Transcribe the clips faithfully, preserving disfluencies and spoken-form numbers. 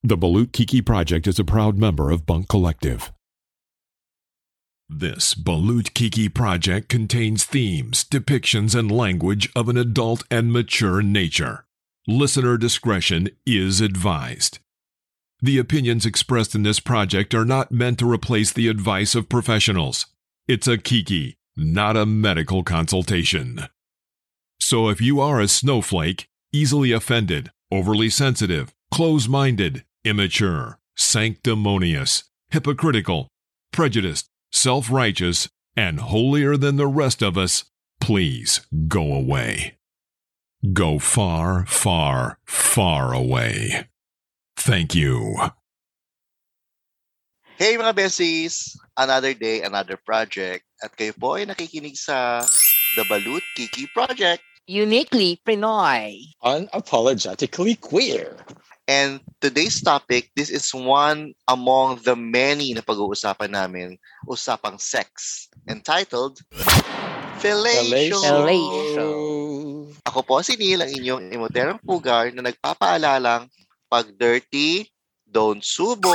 The Balut Kiki Project is a proud member of Bunk Collective. This Balut Kiki Project contains themes, depictions, and language of an adult and mature nature. Listener discretion is advised. The opinions expressed in this project are not meant to replace the advice of professionals. It's a Kiki, not a medical consultation. So if you are a snowflake, easily offended, overly sensitive, close-minded, immature, sanctimonious, hypocritical, prejudiced, self-righteous, and holier than the rest of us, please go away. Go far, far, far away. Thank you. Hey mga besies! Another day, another project. At kayo po ay nakikinig sa The Balut Kiki Project. Uniquely Pinoy. Unapologetically queer. And today's topic, this is one among the many na pag-uusapan namin, usapang sex, entitled Fellatio. Fellatio. Ako po si Neil, ang inyong emoterang pugar na nagpapaalalang pag dirty, don't subo.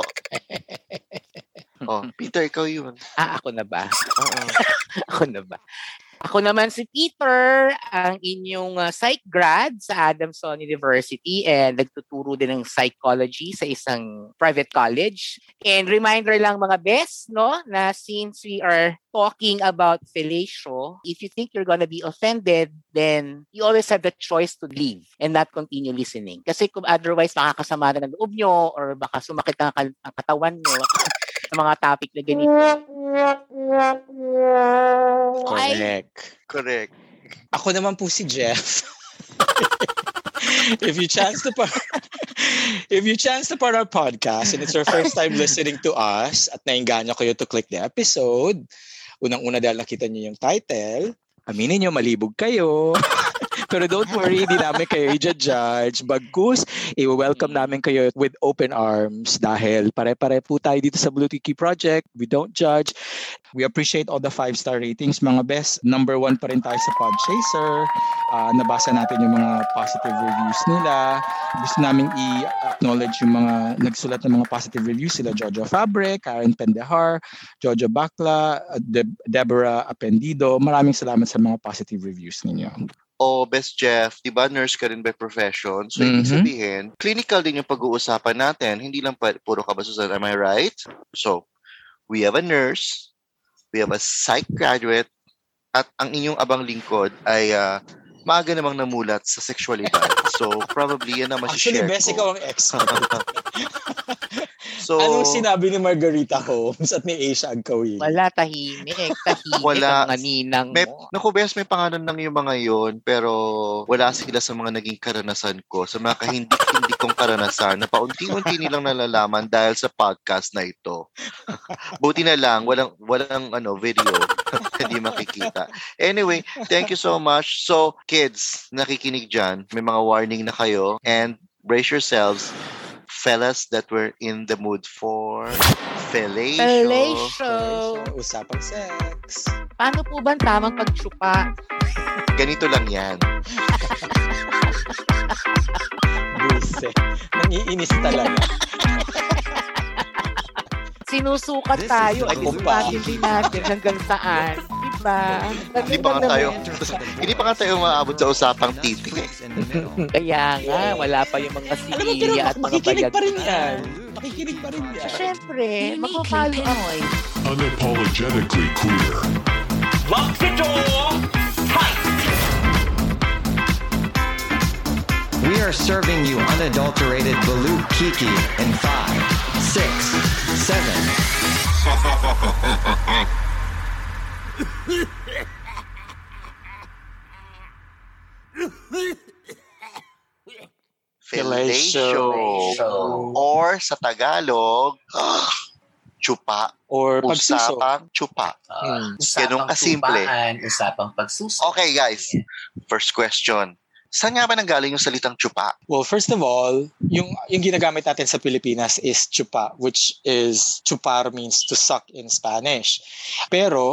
Oh, Peter, ikaw yun. Ah, ako na ba? Uh-uh. Ako na ba? Ako naman si Peter, ang inyong uh, psych grad sa Adamson University and nagtuturo din ng psychology sa isang private college. And reminder lang mga best, no, na since we are talking about fellatio, if you think you're gonna be offended, then you always have the choice to leave and not continue listening. Kasi kung otherwise makakasama na ng loob nyo or baka sumakit ang, ang katawan nyo sa mga topic na ganito. Correct. Correct. Ako naman po si Jeff. if you chance to part, if you chance to part our podcast and it's your first time listening to us at nainganyo kayo to click the episode, unang-una dahil nakita niyo yung title, aminin niyo malibog kayo. Pero don't worry, hindi namin kayo i-judge. Bagkus, i-welcome namin kayo with open arms dahil pare-pare po tayo dito sa Balut Kiki Project. We don't judge. We appreciate all the five-star ratings. Mga best, number one pa rin tayo sa Podchaser. Uh, nabasa natin yung mga positive reviews nila. Gusto namin i-acknowledge yung mga nagsulat ng mga positive reviews sila Jojo Fabric, Karen Pendehar, Jojo Bakla, De- Deborah Appendido. Maraming salamat sa mga positive reviews ninyo. O, Best Jeff, di ba nurse ka rin by profession? So, mm-hmm. Ibig sabihin, clinical din yung pag-uusapan natin. Hindi lang pa, puro kabasusan. Am I right? So, we have a nurse, we have a psych graduate, at ang inyong abang lingkod ay uh, maaga namang namulat sa sexualidad. So, probably yan naman si share ko. Actually, best ikaw ang expert. So, anong sinabi ni Margarita Holmes at ni Asia Agkawili? Wala, tahimik. Tahimik wala. Ang mga ninang may, mo. Naku, best, may pangalan lang yung mga yon, pero wala sila sa mga naging karanasan ko. Sa mga kahindi-hindi kong karanasan na paunti-unti nilang nalalaman dahil sa podcast na ito. Buti na lang, walang, walang ano, video. Hindi makikita. Anyway, thank you so much. So, kids, nakikinig dyan, may mga warning na kayo and brace yourselves. Fellas that were in the mood for fellatio. Fellatio. Usapang sex. Paano po ba ang tamang pagtsupa? Ganito lang yan. Buse. Nangiinis talaga. Sinusukat tayo. At isukatin din natin hanggang saan. Diba? Hindi pa nga tayo, hindi pa nga tayo maabot sa usapang titi. Kaya nga, wala pa yung mga silya at mga makikinig bayag. pa rin yan. Makikinig pa rin yan. Siyempre, makapalo ako eh. Unapologetically queer. Lock the door tight. We are serving you unadulterated Balut Kiki in five, six, seven. Fellatio. Or sa Tagalog, tsupa. Or pagsuso. Usapang tsupa. Uh, Ganun kasimple. Usapang pagsuso. Okay guys, first question. Saan nga ba nanggaling yung salitang tsupa? Well, first of all, yung yung ginagamit natin sa Pilipinas is chupa, which is chupar means to suck in Spanish. Pero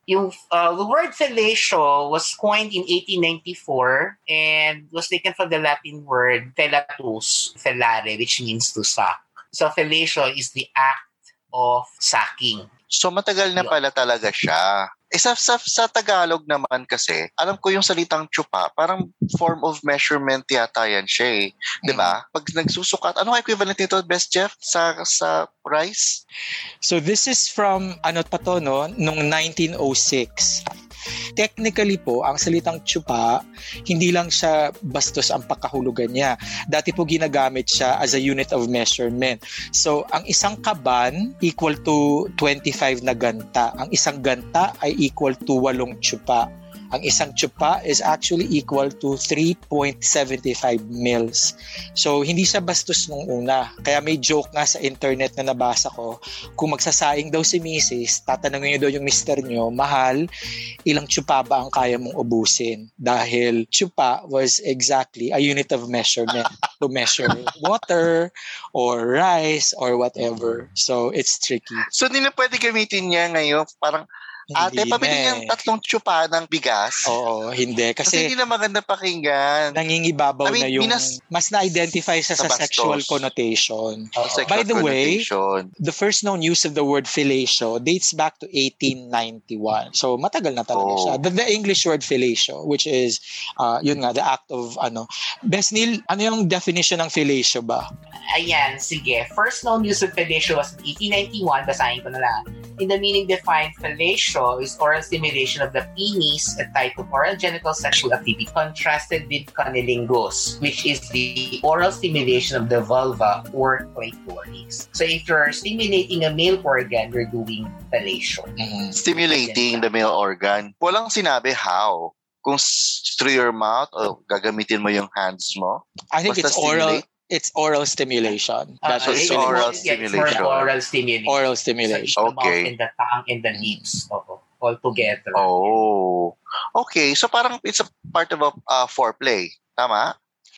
Yung uh, the word fellatio was coined in eighteen ninety-four and was taken from the Latin word fellatus, fellare, which means to suck. So fellatio is the act of sucking. So matagal na pala talaga siya. Eh, sa, sa, sa Tagalog naman kasi, alam ko yung salitang tsupa, parang form of measurement yata yan siya eh. Mm. Diba? Pag nagsusukat, ano equivalent nito, Best Jeff, sa, sa rice? So this is from, ano pa to, no? Nung nineteen oh six. Technically po, ang salitang tsupa, hindi lang siya bastos ang pagkahulugan niya. Dati po ginagamit siya as a unit of measurement. So, ang isang kaban equal to twenty-five na ganta. Ang isang ganta ay equal to walong tsupa. Ang isang tsupa is actually equal to three point seven five mils. So, hindi siya bastos nung una. Kaya may joke nga sa internet na nabasa ko, kung magsasaing daw si misis, tatanungin niyo daw yung mister niyo, mahal, ilang tsupa ba ang kaya mong ubusin? Dahil tsupa was exactly a unit of measurement to measure water or rice or whatever. So, it's tricky. So, hindi na pwede gamitin niya ngayon, parang ate, pabili niyang tatlong tsupa ng bigas. Oo, hindi. Kasi, kasi hindi na maganda pakinggan. Nangingibabaw I mean, na yung, minas, mas na-identify siya sa, sa sexual connotation. Oh, sexual By the connotation. way, the first known use of the word fellatio dates back to eighteen ninety-one. So, matagal na talaga oh. siya. The, the English word fellatio, which is, uh, yun nga, the act of, ano. Best Neil, ano yung definition ng fellatio ba? Ayan, sige. First known use of fellatio was in eighteen ninety-one. Basahin ko na lang. In the meaning defined, fellatio is oral stimulation of the penis, a type of oral genital sexual activity, contrasted with cunnilingus, which is the oral stimulation of the vulva or clitoris. So if you're stimulating a male organ, you're doing fellatio. Mm-hmm. Stimulating the male organ. Walang sinabi how. Kung through your mouth o gagamitin mo yung hands mo. I think it's oral. It's oral stimulation. Uh, That's so it's oral yeah, stimulation. It's oral stimulation. Oral stimulation. So it's the okay. mouth and the tongue and the lips. Oh, all together. Oh. Okay. So parang it's a part of a uh, foreplay. Tama?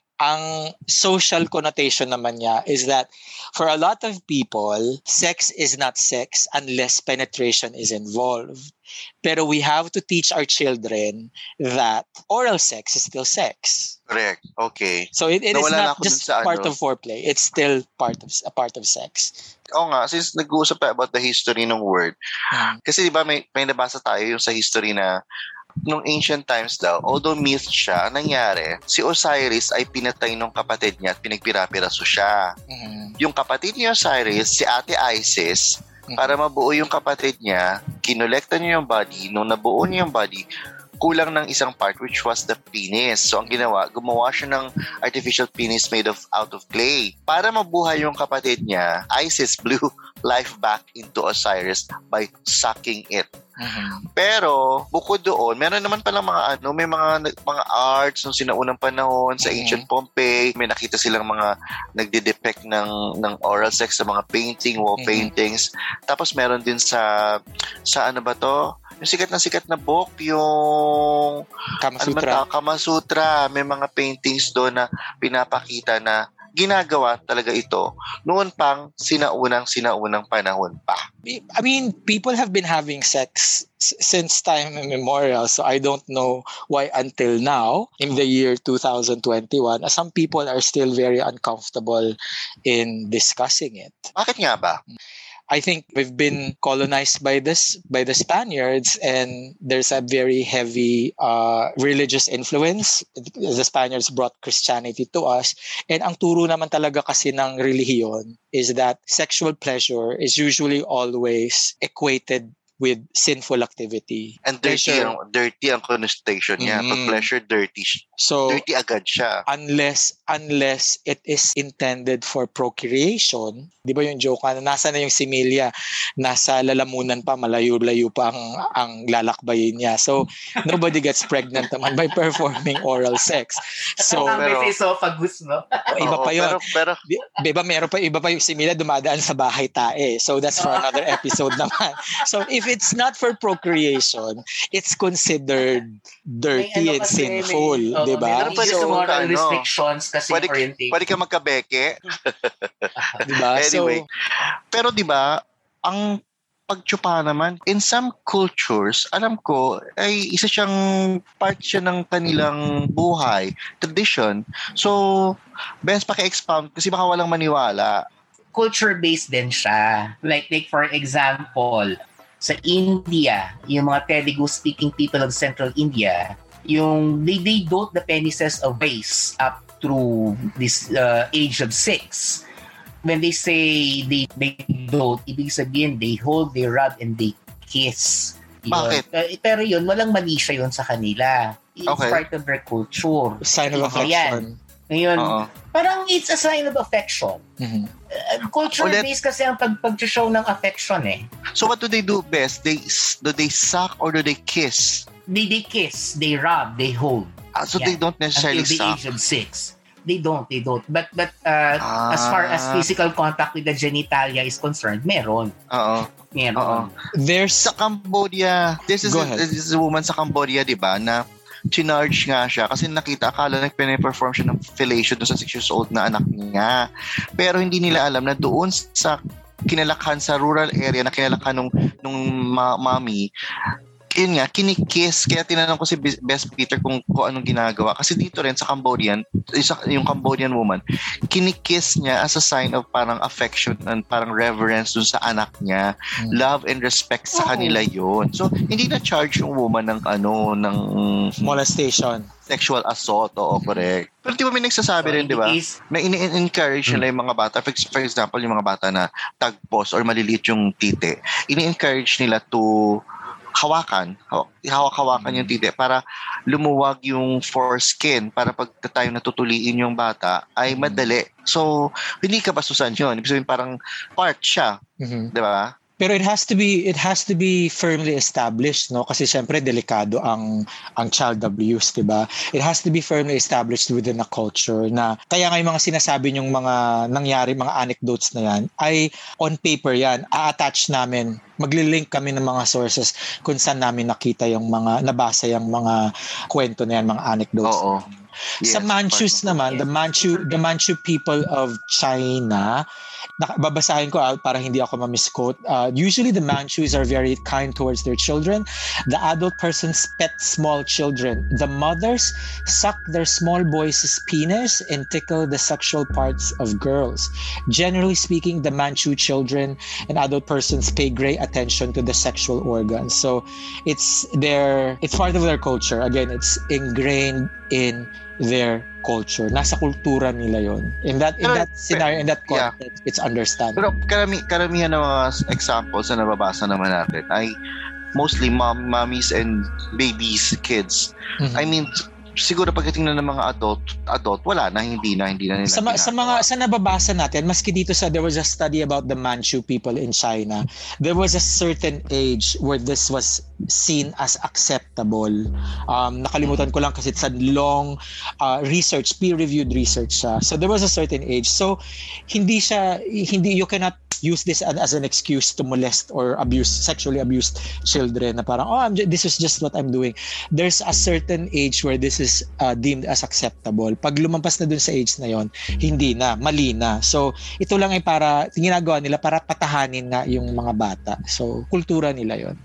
Ang social connotation naman niya is that for a lot of people, sex is not sex unless penetration is involved. Pero we have to teach our children that oral sex is still sex. Correct. Okay. So it, it is not just part ano. of foreplay. It's still part of a part of sex. Oo nga, since nag-uusap tayo about the history ng word. Hmm. Kasi di ba may, may nabasa tayo yung sa history na nung ancient times daw, although myth siya, nangyari, si Osiris ay pinatay ng kapatid niya at pinagpira-piraso siya. Mm-hmm. Yung kapatid ni Osiris, si Ate Isis, mm-hmm. para mabuo yung kapatid niya, kinolekta niya yung body. Nung nabuo niya yung body, kulang ng isang part which was the penis. So ang ginawa, gumawa siya ng artificial penis made of out of clay. Para mabuhay yung kapatid niya, Isis blew life back into Osiris by sucking it. Mm-hmm. Pero bukod doon, meron naman palang mga ano, may mga mga arts nung sinaunang panahon sa mm-hmm. ancient Pompeii, may nakita silang mga nagde-depict ng ng oral sex sa mga painting, wall mm-hmm. paintings. Tapos meron din sa sa ano ba to? Yung sikat na sikat na book, yung Kama Sutra. Ano Kama Sutra, may mga paintings doon na pinapakita na ginagawa talaga ito noon pang sinaunang sinaunang panahon pa. I mean, people have been having sex since time immemorial, so I don't know why until now, in the year two thousand twenty-one, some people are still very uncomfortable in discussing it. Bakit nga ba? I think we've been colonized by this by the Spaniards, and there's a very heavy uh, religious influence. The Spaniards brought Christianity to us, and ang turo naman talaga kasi ng relihiyon is that sexual pleasure is usually always equated with sinful activity. And dirty pleasure, ang, dirty ang connotation niya. Mm. Pag pleasure, dirty. So, dirty agad siya. Unless, unless it is intended for procreation, di ba yung joke na nasa na yung similya, nasa lalamunan pa, malayo-layo pa ang, ang lalakbayin niya. So, nobody gets pregnant naman by performing oral sex. So, pero, may esophagus, no? Iba pa yun. Pero, pero, di ba, meron pa, iba pa yung similya dumadaan sa bahay tae. So, that's for another episode naman. So, if it's not for procreation, it's considered dirty and sinful, may, di ba? Pero pwede so, sa moral ano, restrictions kasi pwede, orientation. Pwede ka magkabeke. Diba? Anyway, So, pero di ba, ang pagtsupa naman, in some cultures, alam ko, ay isa siyang part siya ng kanilang buhay, tradition. So, best paki-expound kasi baka walang maniwala. Culture-based din siya. Like, like for example, sa India, yung mga Telugu-speaking people of Central India, yung they, they dote the penises of boys up through this uh, age of six. When they say they they dote, ibig sabihin they hold, they rub, and they kiss. Yun. Bakit? Pero yun, walang mali siya yun sa kanila. It's Okay. part of their culture. Sign of affection. Ngayon, Oo. parang it's a sign of affection. Mhm. Uh, culture-based kasi ang pag pag-show ng affection eh. So what do they do best? They do they suck or do they kiss? They, they kiss, they rub, they hold. Ah, so Yeah. they don't necessarily Until the suck. age of six. They don't, they don't. But but uh, Ah. as far as physical contact with the genitalia is concerned, meron. Oo. Meron. Oo. There's Sa Cambodia, this is, Go a, ahead. this is a woman sa Cambodia, di ba, na chinarge nga siya kasi nakita, akala nag-perform siya ng fellatio doon sa six years old na anak niya. Pero hindi nila alam na doon sa kinalakhan sa rural area na kinalakhan nung, nung ma- mami, yun nga, kinikiss. Kaya tinanong ko si Bes Best Peter kung, kung anong ginagawa. Kasi dito rin sa Cambodian, isa, yung Cambodian woman, kinikiss niya as a sign of parang affection and parang reverence dun sa anak niya. Hmm. Love and respect sa Oo. kanila yun. So, hindi na charge yung woman ng ano, ng molestation. sexual assault. Oo, correct. Pero di ba may nagsasabi rin, di ba? Is, May ini-encourage nila yung mga bata. For, for example, yung mga bata na tagpos or maliliit yung tite. Ini-encourage nila to hawakan, hawak-hawakan yung titi para lumuwag yung foreskin para pag tayo natutuliin yung bata ay madali. So, hindi ka basusan yun. Ibig sabihin parang part siya. Mhm. Di ba? Pero it has to be it has to be firmly established, no? Kasi syempre delikado ang ang child abuse, 'di ba? It has to be firmly established within a culture na kaya nga yung mga sinasabi yung mga nangyari, mga anecdotes na yan ay on paper yan. A-attach namin, magli-link kami ng mga sources kung saan namin nakita yung mga nabasa yung mga kwento na yan, mga anecdotes. Oo. Sa Yes, Manchus part of- naman, the Manchu the Manchu people of China, nak- babasahin ko out para hindi ako ma-misquote. Uh, usually the Manchus are very kind towards their children. The adult persons pet small children. The mothers suck their small boys' penis and tickle the sexual parts of girls. Generally speaking, the Manchu children and adult persons pay great attention to the sexual organs. So it's their it's part of their culture. Again, it's ingrained in their culture. Nasa kultura nila yon. In that in Pero- that scenario, in that yeah. context, it's understandable. Pero karami, karamihan ng mga examples na nababasa naman natin ay mostly mom, mommies and babies, kids. Mhm. I mean, siguro pagdating na ng mga adult, adult, wala na, hindi na, hindi na nila sa, ma- sa mga sa nababasa natin, maski dito sa there was a study about the Manchu people in China, there was a certain age where this was seen as acceptable. Um, nakalimutan ko lang kasi it's a long uh, research, peer-reviewed research siya. So there was a certain age. So hindi siya, hindi, you cannot use this as, as an excuse to molest or abuse, sexually abused children na parang, oh, I'm ju- this is just what I'm doing. There's a certain age where this is uh, deemed as acceptable. Pag lumampas na dun sa age na yon, hindi na, mali na. So, ito lang ay para, ginagawa nila para patahanin nga yung mga bata. So, kultura nila yon.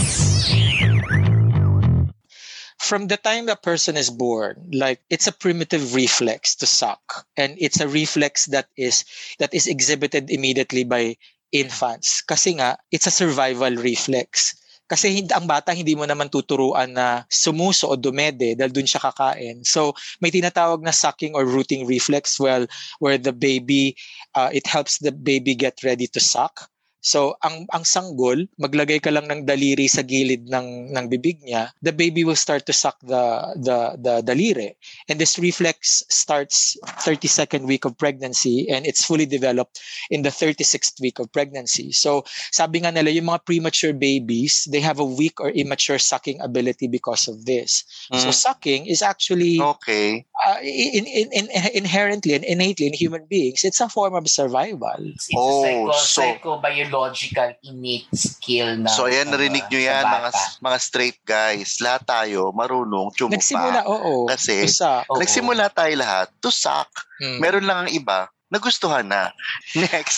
From the time the person is born, like it's a primitive reflex to suck, and it's a reflex that is that is exhibited immediately by infants. Kasi nga, it's a survival reflex. Kasi hindi, ang bata hindi mo naman tuturuan na sumuso o dumede dahil dun siya kakain. So may tinatawag na sucking or rooting reflex, well, where the baby, uh, it helps the baby get ready to suck. So ang ang sanggol, maglagay ka lang ng daliri sa gilid ng ng bibig niya, the baby will start to suck the the the daliri. And this reflex starts thirty-second week of pregnancy and it's fully developed in the thirty-sixth week of pregnancy. So sabi nga nila yung mga premature babies, they have a weak or immature sucking ability because of this. So Mm. sucking is actually Okay. uh, in, in, in, inherently and innately in human beings, it's a form of survival. it's Oh, a so- psycho, psycho-biological innate skill na So, ayan, narinig nyo yan, sa mga, bata. mga straight guys. Lahat tayo marunong tsumupa. Nagsimula, oo. Kasi, Isa, Oo. Nagsimula tayo lahat to suck. Mm. Meron lang ang iba na gustuhan na. Next.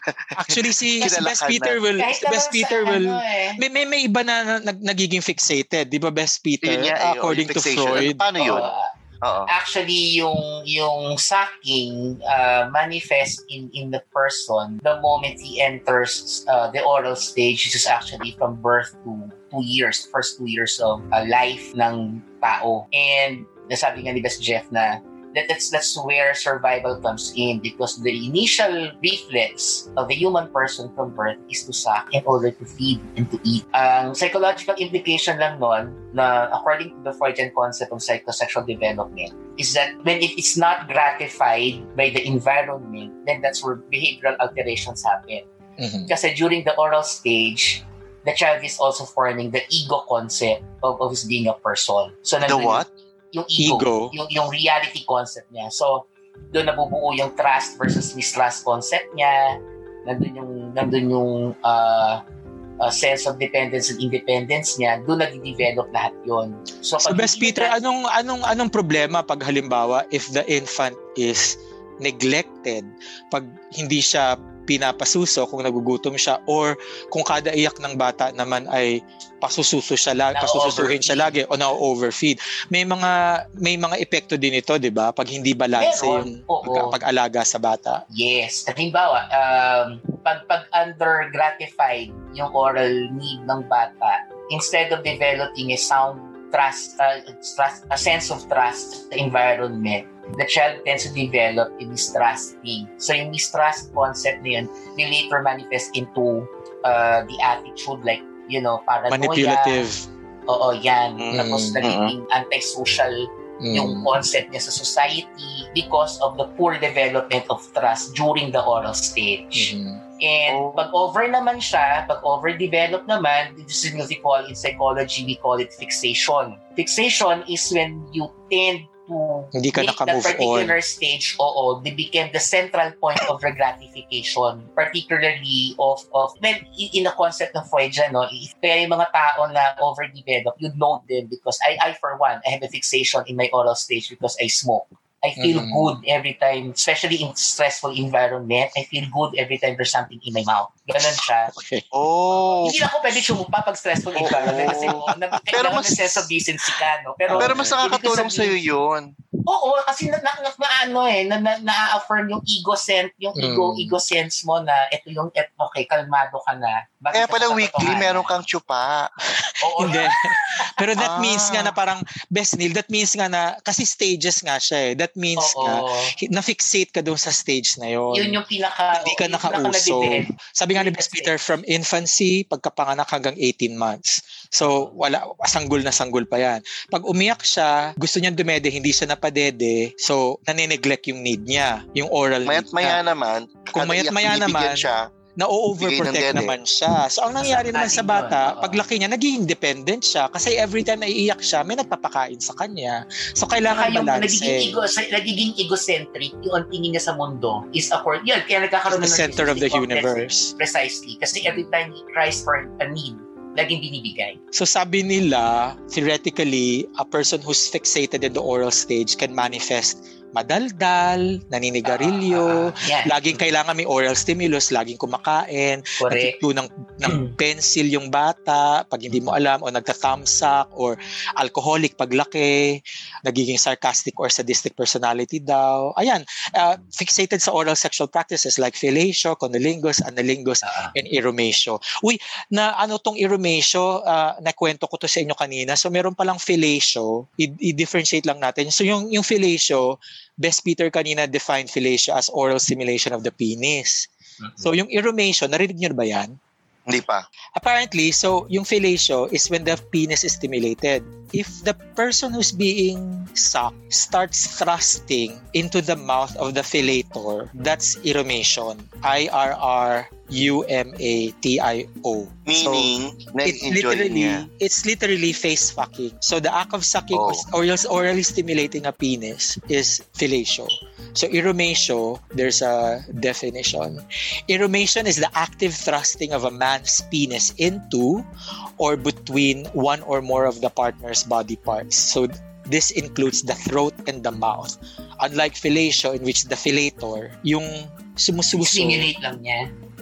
Actually, si, si Kilala Best ka Peter na. will, Kahit si Best naman Peter sa will, ano eh. may, may, may iba na, na nag, nagiging fixated. Di ba, Best Peter? Yun nga, eh, According oh, to yung fixation. Freud. Ano, paano yun? Oo. Oo. Actually, yung yung sucking uh, manifests in in the person the moment he enters uh, the oral stage, which is actually from birth to two years, first two years of uh, life ng tao. And nasabi nga ni Best Jeff na that that's that's where survival comes in, because the initial reflex of the human person from birth is to suck in order to feed and to eat. Ang psychological implication lang nun, na according to the Freudian concept of psychosexual development, is that when it is not gratified by the environment, then that's where behavioral alterations happen. Mhm. Kasi during the oral stage, the child is also forming the ego concept of, of his being a person. So The nandun what? Yung ego, Ego. Yung, yung reality concept niya. So, doon nabubuo yung trust versus mistrust concept niya. Nandun yung, nandun yung uh, uh, sense of dependence and independence niya. Doon nag-develop lahat yun. So, So, pag Best hindi Peter, na- anong, anong, anong problema pag halimbawa if the infant is neglected, pag hindi siya pinapasuso kung nagugutom siya, or kung kada iyak ng bata naman ay pasususo siya lagi, pasususuhin siya lagi o na-overfeed. May mga may mga epekto din ito, 'di ba? Pag hindi balanse Meron. yung Oo. pag, pag-alaga sa bata. Yes. Halimbawa, um, pag, pag under-gratified yung oral need ng bata, instead of developing a sound trust, uh, trust a sense of trust sa environment, the child tends to develop a mistrusting. So yung mistrust concept na yun will later manifest into uh, the attitude like, you know, paranoia. Manipulative. Oo, yan. Mm, Tapos nagiging antisocial Mm. yung concept niya sa society because of the poor development of trust during the oral stage. Mhm. And Oh. pag over naman siya, pag overdeveloped naman, this is what we call in psychology, we call it fixation. Fixation is when you tend to Hindi ka make that naka-move particular stage, oo, they became the central point of your gratification, particularly of, of well, in, in the concept ng Freudian, no, if kaya yung mga tao na overdeveloped, you know them because I, I, for one, I have a fixation in my oral stage because I smoke. I feel Mhm. good every time, especially in stressful environment. I feel good every time there's something in my mouth. Ganun siya. Okay. Oh. Hindi na ako pwede sumupa pag stressful Oo. environment kasi oh, nag- Pero kailangan mas- ng sense of decency ka, no? Pero, Pero mas nakakatulong ibig sa'yo sabihin- yun. Oo, kasi na, na, na, na ano eh, na, na, na-affirm yung ego sense, yung ego, Mm. ego sense mo na ito yung, et, okay, kalmado ka na. Bakit Kaya ka pala sa weekly katotohanan? meron kang tsupa. Oo, Hindi. Pero that Ah. means nga na parang, Best Neil, that means nga na, kasi stages nga siya eh. That means oo. nga, na-fixate ka doon sa stage na yon. Yun yung pinaka, Hindi ka yung pinaka nakauso. nadidevelop. Sabi nga ni Best Peter, from infancy, pagkapanganak hanggang eighteen months. So, wala, sanggol na sanggol pa yan. Pag umiyak siya, gusto niyang dumede, hindi siya napadede, so, nanineglect yung need niya, yung oral need Mayat-maya niya. naman. Kung kada iyak mayat-maya binibigyan naman, siya, Na-overprotect Bigay ng dede. naman siya. So, ang nangyari naman sa bata, Yun, oo. paglaki niya, naging independent siya. Kasi every time na iiyak siya, may nagpapakain sa kanya. So, Saka kailangan yung balance nagiging, ego, sa- nagiging egocentric, yung ang tingin niya sa mundo is accord. Yan, kaya nagkakaroon the ng center of the narcissistic complex. universe. Precisely. Kasi every time he cries for a need, laging binibigay. So, sabi nila, theoretically, a person who's fixated in the oral stage can manifest madaldal, naninigarilyo, Ah, ah, yan. laging kailangan may oral stimulus, laging kumakain, Correct. nagtito ng, ng pencil yung bata pag hindi mo alam, o nagtathumbsuck, or alcoholic paglaki, nagiging sarcastic or sadistic personality daw. Ayan, uh, fixated sa oral sexual practices like fellatio, cunnilingus, analingus, Ah, and erumatio. Uy, na ano tong erumatio, uh, nakwento ko to sa inyo kanina. So meron palang fellatio, i- i-differentiate lang natin. So yung yung fellatio, Best Peter kanina defined fellatio as oral stimulation of the penis. So yung erumatio, narinig niyo ba yan? hindi pa. Apparently, so yung fellatio is when the penis is stimulated. If the person who's being sucked starts thrusting into the mouth of the fellator, that's erumation. I R R U M A T I O. Meaning, it's nag-enjoy literally, niya. it's literally face fucking. So the act of sucking Oh. or else orally stimulating a penis is fellatio. So erumatio, there's a definition. Erumation is the active thrusting of a man's penis into or between one or more of the partner's body parts. So this includes the throat and the mouth. Unlike fellatio, in which the fellator, yung sumususo, Stimulate lang niya.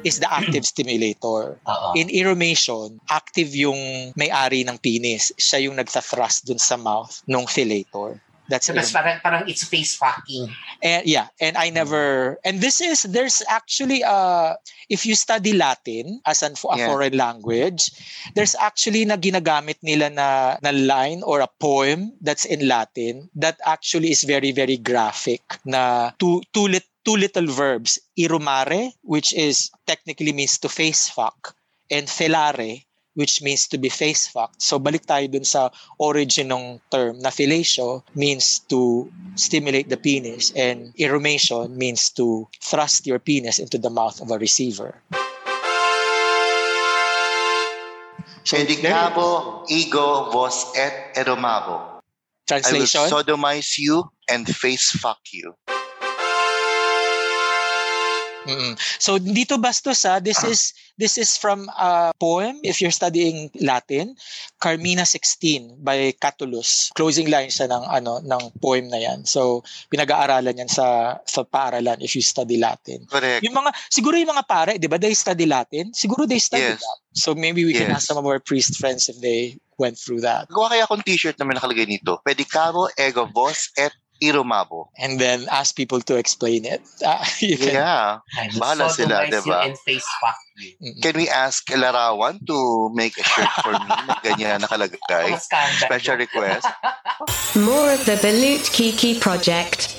is the active stimulator. Oo. In eromation, active yung may-ari ng penis. Siya yung nagsa-thrust dun sa mouth ng fellator. That's So, mas erom- parang, parang it's face fucking. And yeah, and I never, and this is, there's actually, uh, if you study Latin as an, a Yeah. foreign language, there's actually na ginagamit nila na, na line or a poem that's in Latin that actually is very, very graphic na two, two, lit, two little verbs, irumare, which is technically means to face fuck, and fellare, which means to be face fucked. So balik tayo dun sa origin ng term na fellatio means to stimulate the penis and eromation means to thrust your penis into the mouth of a receiver. So, there- Predicabo, ego, vos et eromabo. I will translation? sodomize you and face fuck you. Mm-mm. So dito bastos ha, this is this is from a poem if you're studying Latin, Carmina sixteen by Catullus. Closing line siya ng ano ng poem na yan. So pinag-aaralan yan sa sa paaralan if you study Latin. Correct. Yung mga siguro yung mga pare, 'di ba, they study Latin? Siguro they study Yes. that. So maybe we can Yes. ask some of our priest friends if they went through that. Gawa kaya akong t-shirt na may nakalagay nito. Predicabo, ego, vos et eromabo. And then ask people to explain it. Uh, you can, Yeah. I will Bahala sila, sodomize you diba? and face fuck you. Mm-mm. Can we ask Larawan to make a shirt for me na ganyan nakalagay? Mga scandal. Special request. More of the Balut Kiki project.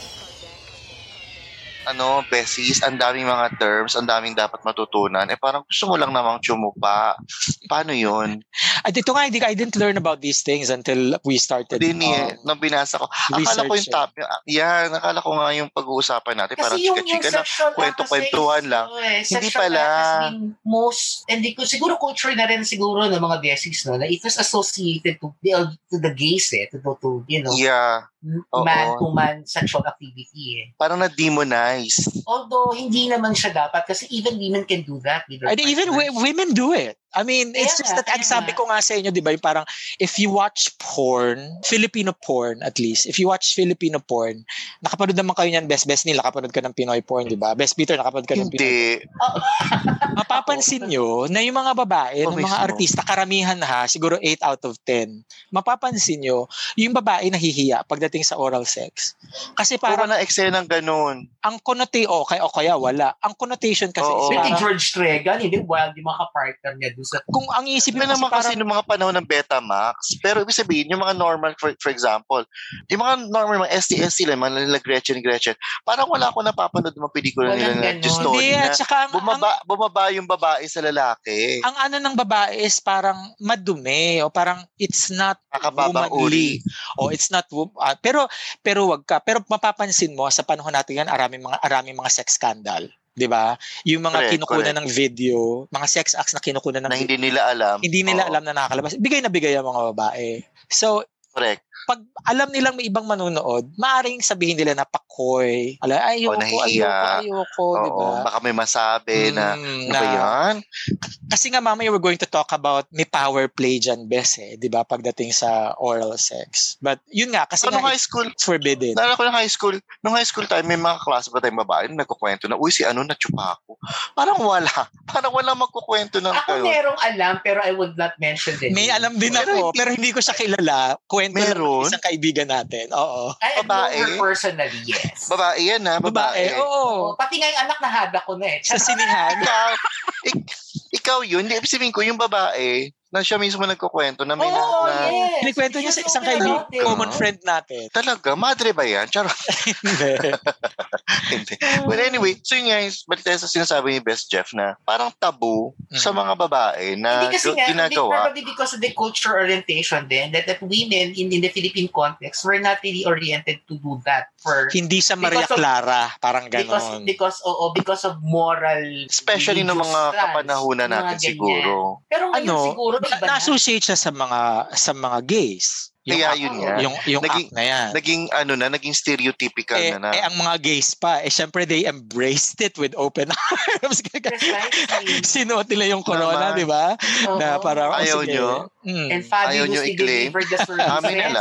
Ano, Bessies, ang daming mga terms, ang daming dapat matutunan. Eh parang gusto mo lang namang tsumupa. Paano yun? At ito nga, hindi, I didn't learn about these things until we started. Hindi eh. um, Nung binasa ko. Akala ko yung research, top. Yan, nakala ko nga yung pag-uusapan natin. Parang Kasi yung, yung chika-chika lang. sexual act kwento-kwentuhan kasi, lang. ano eh, Hindi sexual pala. act has been most, hindi ko, siguro culture na rin siguro ng mga beses, no, na it was associated to, the- to the gays eh, to, to, to you know, Yeah. Oo. man-to-man sexual activity eh. Parang na-demonize. Although, hindi naman siya dapat kasi even women can do that. With their And even partners. w- women do it. I mean, it's Kaya just nga, that, ang kaya sabi nga. ko nga sa inyo, di ba, yung parang, if you watch porn, Filipino porn at least, if you watch Filipino porn, nakapanood naman kayo niyan, best, best nila, nakapanood ka ng Pinoy porn, di ba? Best Peter, nakapanood ka ng Pinoy. Hindi. Mapapansin nyo na yung mga babae, Oh, ng mga mismo. artista, karamihan ha, siguro eight out of ten, mapapansin nyo, yung babae nahihiya pagdating sa oral sex. Kasi Parang parang, na eksena ng ganun. ang connotation, o kaya, o kaya wala, ang connotation kasi Oo. is Pwede parang, George Tregan, hindi wild yung mga kapartner niya doon sa kung ang isipin Iba mo kasi naman kasi parang, ng mga panahon ng Betamax. Pero ibig sabihin, yung mga normal, for, for example, yung mga normal, mga S T S sila, mga nila Gretchen, Gretchen, parang wala ko napapanood ng mga pelikula nila Walang na ganun. just story hindi, na at saka ang, ang, bumaba, bumaba yung babae sa lalaki. ang ano ng babae is parang madumi o parang it's not Nakababang womanly uri. o it's not wo- ah, pero pero wag ka pero mapapansin mo sa panahon natin yan araming mga araming mga sex scandal, 'di ba? Yung mga Correct, kinukunan correct. ng video, mga sex acts na kinukunan ng Na video, hindi nila alam. hindi nila Oo, alam na nakakalabas. Bigay na bigay ang mga babae. So Correct. pag alam nilang may ibang manonood, maaaring sabihin nila na pakoy. Ala, ayoko, O, nahihiya. ayoko, ayoko, di Oo, ba? baka may masabi na, Mm, ano ba yan? Kasi nga mamaya we're going to talk about may power play dyan, bes eh, di ba, pagdating sa oral sex. But yun nga, kasi Ano nga high school? it's forbidden. Naalala ko ng high school, nung high school time, may mga klase pa tayong babae na nagkukwento na, uy, si ano, natsupa ako. Parang wala. Parang wala magkukwento ng Ako ganun. merong alam pero I would not mention the May name. alam din ako, pero hindi ko siya kilala. Kwento lang ng Meron? isang kaibigan natin. Oo. I know babae? her personally, yes. Babae yan ha, Babae, babae. oo. Oh, pati nga yung anak na hada ko na eh. Sa sinihan. Ikaw, ik- ikaw yun, hindi ibig sabihin ko yung babae na siya mismo nagkukwento na may na, Oo, na- yes. Kinikwento niya sa She's isang talking kaibigan, about it. common friend natin. Talaga, madre ba yan? Charot. Hindi. Hindi. But anyway, so yun nga, yung- balik tayo sa sinasabi ni Best Jeff na parang tabu sa mga babae na Hindi kasi gu- nga, hindi, ginagawa. probably because of the culture orientation then that, that women in, in the Philippine context were not really oriented to do that for Hindi sa Maria Because of- Clara, parang because ganon. because oo, because of moral Especially ng religious mga stance, kapanahunan mga natin ganyan. siguro. Pero ngayon Ano, siguro iba na. na-associate siya sa mga sa mga gays. Yung Kaya act- yun nga. Yung, yung Naging- act na yan. Naging ano na, naging stereotypical eh, na na. eh, ang mga gays pa, eh, syempre they embraced it with open arms. Precisely. Sinuot nila yung corona, Naman. di ba? Oo. Na parang, oh, Ayaw sige. nyo? Mm. And Ayaw nyo fabulously i-claim? delivered the services. Amin na lang.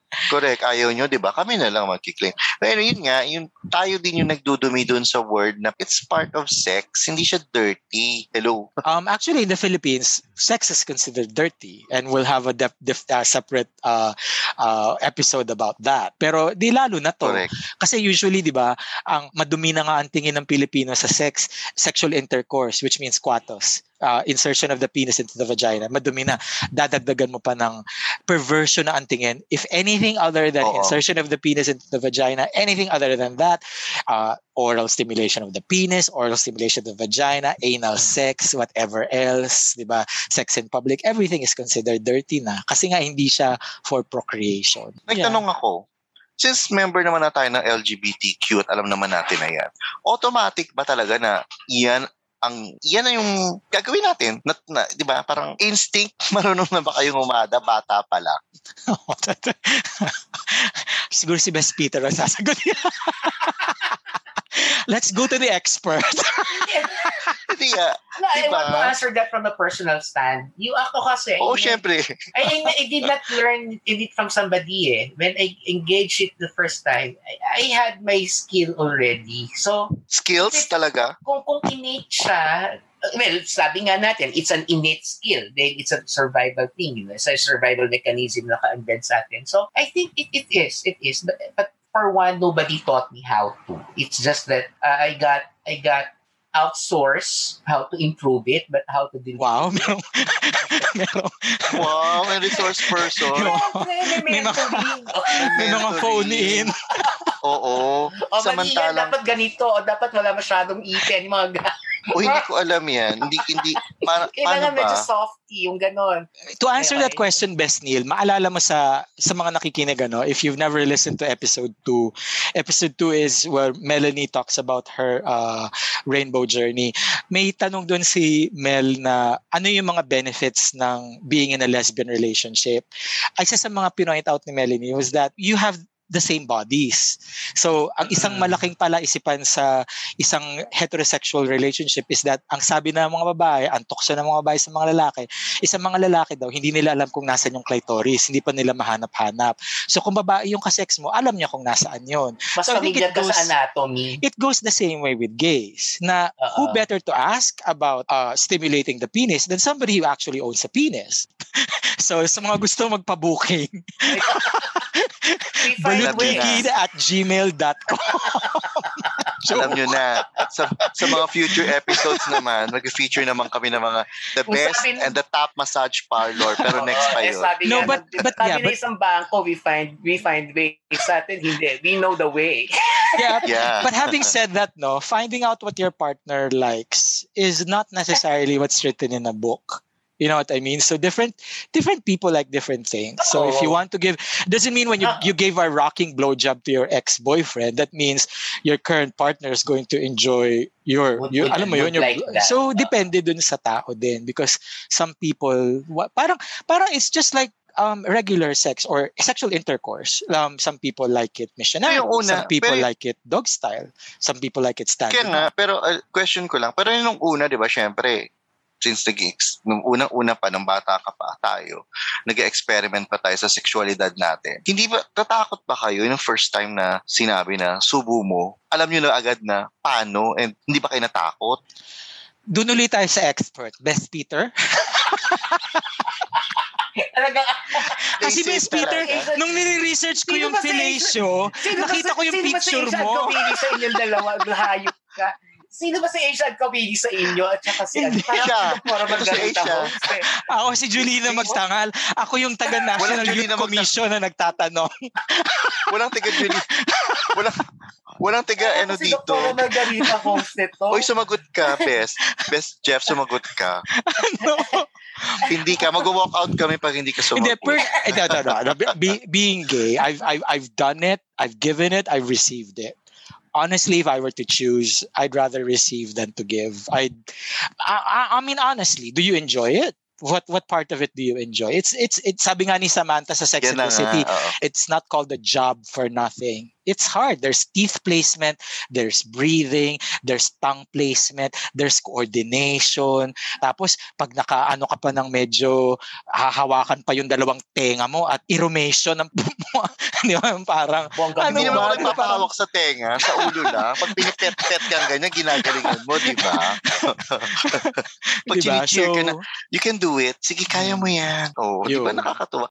Correct, ayaw nyo, di ba? Kami na lang magkiklaim. Pero yun nga, yun, tayo din yung nagdudumi dun sa word na it's part of sex. Hindi siya dirty. Hello? Um, actually, in the Philippines, sex is considered dirty, and we'll have a def- def- uh, separate uh, uh, episode about that. Pero di lalo na to. Correct. Kasi usually, di ba, ang madumi na nga ang tingin ng Pilipino sa sex, sexual intercourse, which means kwatos. Uh, insertion of the penis into the vagina. Madumi na. Dadagdagan mo pa ng perversion na ang tingin. If anything other than Oo. insertion of the penis into the vagina, anything other than that, uh, oral stimulation of the penis, oral stimulation of the vagina, anal sex, whatever else, di ba? Sex in public, everything is considered dirty na. Kasi nga hindi siya for procreation. Nagtanong ako, since member naman na tayo ng L G B T Q at alam naman natin na yan, automatic ba talaga na iyan ang yan na yung gagawin natin? Na, na, di ba? Parang instinct, marunong na ba kayong umada? Bata pa lang. Siguro si Best Peter ang sasagot niya. Let's go to the expert. Hindi nga. No, I Diba? want to answer that from a personal stand. You ako kasi, Oo, I, syempre. I, I, I did not learn it from somebody eh. When I engaged it the first time, I, I had my skill already. So, Skills It's- talaga. kung kung innate siya, well, sabi nga natin, it's an innate skill. Then it's a survival thing. You know? It's a survival mechanism na ka-embed sa atin. So, I think it, it is. It is. But, but for one, nobody taught me how to. It's just that uh, I got I got outsource how to improve it, but how to delete Wow, it. meron, meron, Wow, may resource person. Siyempre, may May mga- mentoring. may mga phone in. Oo. O, mali yan, Samantalang, dapat ganito. O, dapat wala masyadong ipin. Mga ga- o hindi ko alam yan. Hindi, hindi, para, paano Kailangan ba? medyo softy, yung ganon. To answer that Okay. question, Best Neil, maalala mo sa sa mga nakikinig, ano, if you've never listened to episode two, episode two is where Melanie talks about her uh, rainbow journey. May tanong doon si Mel na ano yung mga benefits ng being in a lesbian relationship. Ay, isa sa mga pinoint out ni Melanie was that you have the same bodies. So, ang isang malaking palaisipan sa isang heterosexual relationship is that ang sabi ng mga babae, ang tukso ng mga babae sa mga lalaki, isang mga lalaki daw, hindi nila alam kung nasan yung clitoris, hindi pa nila mahanap-hanap. So, kung babae yung kasex mo, alam niya kung nasaan yun. Mas So, I think familiar it ka sa goes- anatomy. It goes the same way with gays. Na who Oo. better to ask about uh, stimulating the penis than somebody who actually owns a penis? So, sa mga gusto magpa-booking, We find Alam niyo ways. na. at gmail dot com. Alam nyo na, sa, sa mga future episodes naman, mag-feature naman kami ng mga the Kung best sabi- and the top massage parlor. Pero next pa Oo, eh, yun. sabi No, nga, but- ng- but sabi yeah, ng but- isang bangko, we find we find ways. Sa atin, hindi. We know the way. Yeah, Yeah. but having said that, no, finding out what your partner likes is not necessarily what's written in a book. You know what I mean? So different different people like different things. So if you want to give, doesn't mean when you, you gave a rocking blowjob to your ex-boyfriend, that means your current partner is going to enjoy your, Would- your would- alam mo yun, would your, like that. so depende dun sa tao din, because some people, wa- parang, parang it's just like um, regular sex or sexual intercourse. Um, some people like it missionary. Yung una, some people pero- like it dog style. Some people like it standard. Kaya nga, pero uh, question ko lang, pero yung una, di ba, syempre, since nag nung unang-una pa, nung bata ka pa tayo, nag-experiment pa tayo sa sexualidad natin. Hindi ba, tatakot ba kayo yung first time na sinabi na subo mo? Alam nyo na agad na paano and hindi ba kayo natakot? Doon ulit tayo sa expert. Best Peter. Talagang, Kasi Basic Best Peter, talaga. nung nire-research ko Sino yung ba sa fellatio, sino ba nakita sa- ko yung sino ba sa picture Asian mo. community sa inyong dalawa? Hayop ka. Sino ba sa Asian community sa inyo? At saka si Hindi siya. para Ito si magganita Asia. mo. Ako si Julina Magtangal. Ako yung taga-National Walang Youth Julina Magtangal. Commission na nagtatanong. Walang tiga Julie. Walang, walang tiga ano Si dito. Doktora Margarita host nito. Oy, sumagot ka, Best. Best Jeff, sumagot ka. No. Hindi ka. Mag-walk out kami pag hindi ka Hindi, sumagot. per, eh, no, no, no, no. Be, being gay, I've, I've, I've done it, I've given it, I've received it. Honestly, if I were to choose, I'd rather receive than to give. I'd, I, I, I mean, honestly, do you enjoy it? What what part of it do you enjoy? It's it's it's sabi nga ni Samantha sa Sex Yan and na the nga, City, oo. it's not called a job for nothing. it's hard. There's teeth placement, there's breathing, there's tongue placement, there's coordination. Tapos, pag nakaano ka pa ng medyo hahawakan pa yung dalawang tenga mo at irumation ng mo. Di ba? Parang, Bongga, ano Hindi naman ba? ako nagpapahawak sa tenga, sa ulo lang. Pag pinipet-pet kang ganyan, ginagalingan mo, di ba? Pag Diba? chini-cheer ka So, na, you can do it. Sige, kaya mo yan. Oh, di ba Yun. nakakatuwa?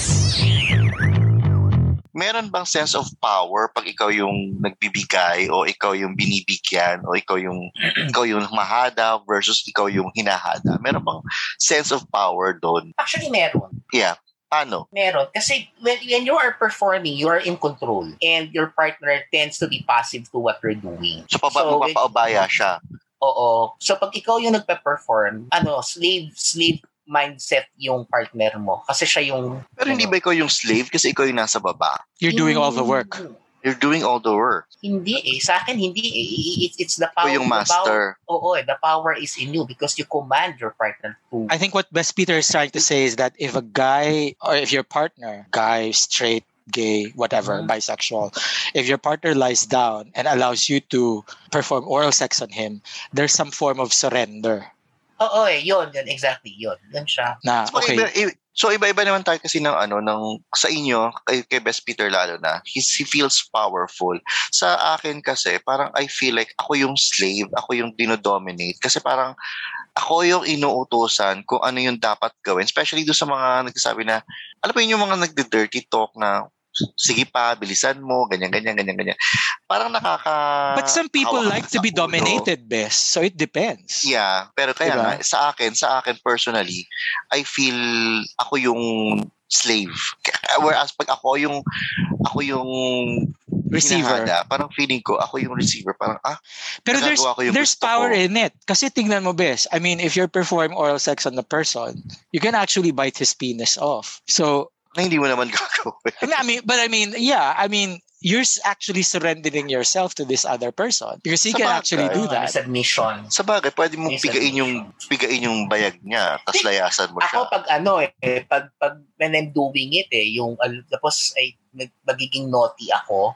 Meron bang sense of power pag ikaw yung nagbibigay o ikaw yung binibigyan o ikaw yung ikaw yung mahada versus ikaw yung hinahada? Meron bang sense of power doon? Actually, meron. Yeah. Paano? Meron. Kasi when, when you are performing, you are in control. And your partner tends to be passive to what you're doing. So, paba, So, when- mapapaubaya siya. Oo. So, pag ikaw yung nagpe-perform, ano, slave, slave mindset yung partner mo. Kasi siya yung... Pero hindi ano, ba ikaw yung slave kasi ikaw yung nasa baba? you're doing all the work. You're doing all the work. Hindi eh. Sa akin, hindi eh. It's, it's the power. Ikaw yung the power- master. Oo eh. The power is in you because you command your partner to... I think what Best Peter is trying to say is that if a guy or if your partner, guy, straight, gay, whatever, Mhm. bisexual, if your partner lies down and allows you to perform oral sex on him, there's some form of surrender. Oo eh. Yun, yun. Exactly. Yun. Yun siya. Na, So, okay, iba, i- so iba-iba naman tayo kasi ng ano ng sa inyo kay, kay Best Peter lalo na he, he feels powerful. Sa akin kasi parang I feel like ako yung slave, ako yung dinodominate kasi parang ako yung inuutosan kung ano yung dapat gawin, especially do sa mga nagsasabi na alam mo yun yung mga nagdi-dirty talk na sige pa, bilisan mo, ganyan, ganyan, ganyan, ganyan. Parang nakaka... but some people hawak like to sa be ulo. dominated, Best. So it depends. Yeah, pero kaya Diba? nga, sa akin, sa akin personally, I feel ako yung slave. Whereas pag ako yung, ako yung Receiver. hinahada, parang feeling ko, ako yung receiver. Parang, ah, Pero there's nagagawa ko yung there's gusto power ko. in it. Kasi tingnan mo, Best. I mean, if you're performing oral sex on the person, you can actually bite his penis off. So, na hindi mo naman gagawin. I mean, I mean, but I mean, yeah, I mean, you're s- actually surrendering yourself to this other person because he Sa can bagay. actually do Ano, that. submission. Sa bagay, pwede mong Yes, pigain yung, pigain yung bayag niya, tapos layasan mo siya. Ako pag ano eh, pag, pag when I'm doing it eh, yung, al- tapos ay nag- magiging naughty ako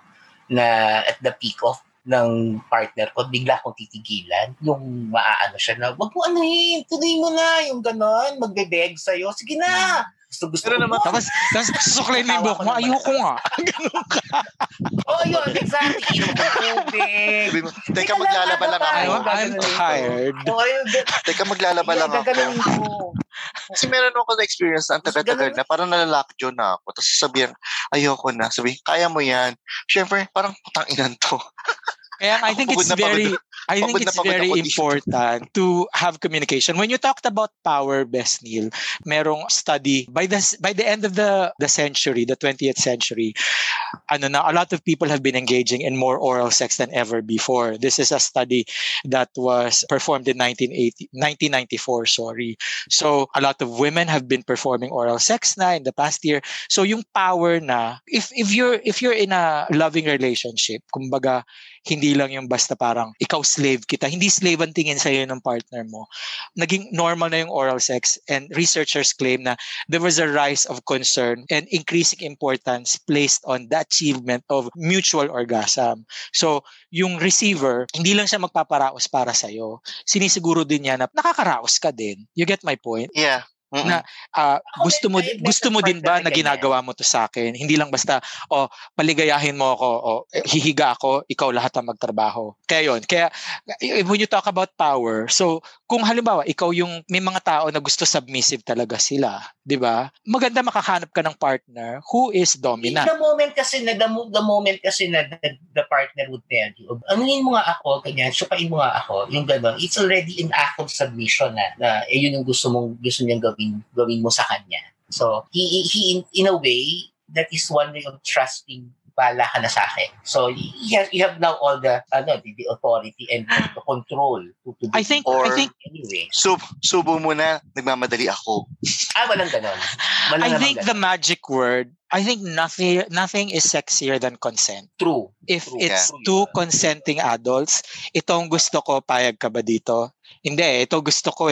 na at the peak of ng partner ko, bigla akong titigilan, yung maaano siya na, wag mo anuhin, tuloy mo na, yung ganon, magbe-beg sa'yo, sige na. Gusto, gusto Pero ko naman, yun. Tapos, tapos susuklayin mo yung buhok mo, ayoko nga. Ganun ka. Oo, oh, yun, exactly. Inom ng tubig. sabi mo, teka, maglalaba lang I, ako. I'm tired. Oo, yun, Teka, maglalaba lang ako. gaganunin ko. Kasi meron ako na experience na ang taga-tagal na parang nalalakjo na ako. Tapos sabihin, ayoko na. Sabi, kaya mo yan. Siyempre, parang putang inan to. Kaya I think Pagod it's na pagod very, na- I think pagod na it's pagod very ako dito. important to have communication. When you talked about power, Best Neil, merong study by the by the end of the the century, the twentieth century, ano na, a lot of people have been engaging in more oral sex than ever before. This is a study that was performed in nineteen eighty, nineteen ninety-four, sorry. So a lot of women have been performing oral sex na in the past year. So yung power na, if if you're if you're in a loving relationship, kumbaga hindi lang yung basta parang ikaw slave kita. Hindi slave ang tingin sa'yo ng partner mo. Naging normal na yung oral sex, and researchers claim na there was a rise of concern and increasing importance placed on the achievement of mutual orgasm. So, yung receiver, hindi lang siya magpaparaos para sa'yo. Sinisiguro din niya na nakakaraos ka din. You get my point? Yeah. Mm-mm. Na ah, Ako, gusto mo may- may gusto mo din ba partner na na ganyan. ginagawa mo to sa akin? Hindi lang basta oh paligayahin mo ako, oh eh, hihiga ako, ikaw lahat ang magtrabaho. Kaya 'yon. Kaya eh, when you talk about power, so kung halimbawa ikaw yung may mga tao na gusto submissive talaga sila, 'di ba? Maganda makahanap ka ng partner who is dominant. The moment kasi na, the, mo- the moment kasi na the, the partner would tell you, anuhin mo nga ako, ganyan, supain mo nga ako, yung gano'n, it's already an act of submission na, na eh, yun yung gusto mong, gusto niyang gawin, gawin mo sa kanya. So, he, he in, in a way, that is one way of trusting, bala ka na sa akin. So, you have, you have now all the, ano, the, the authority and the control. To, to I think Or- I think Anyway. Sub, subo mo na, nagmamadali ako. Ah, walang gano'n. Walang I namang think the ganon. magic word, I think nothing nothing is sexier than consent. True. If True. it's Yeah. two consenting adults, itong gusto ko, payag ka ba dito? Hindi, ito gusto ko eh.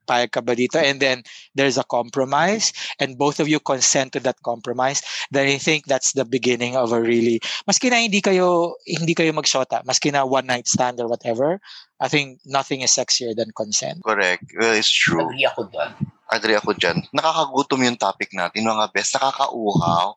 payag ka ba dito? And then there's a compromise and both of you consent to that compromise, then I think that's the beginning of a really, maski na hindi kayo, hindi kayo magshota, maski na one night stand or whatever, I think nothing is sexier than consent. Correct. Well, it's true. Agree ako doon. Agree ako dyan. Nakakagutom yung topic natin, mga best. Nakakauhaw.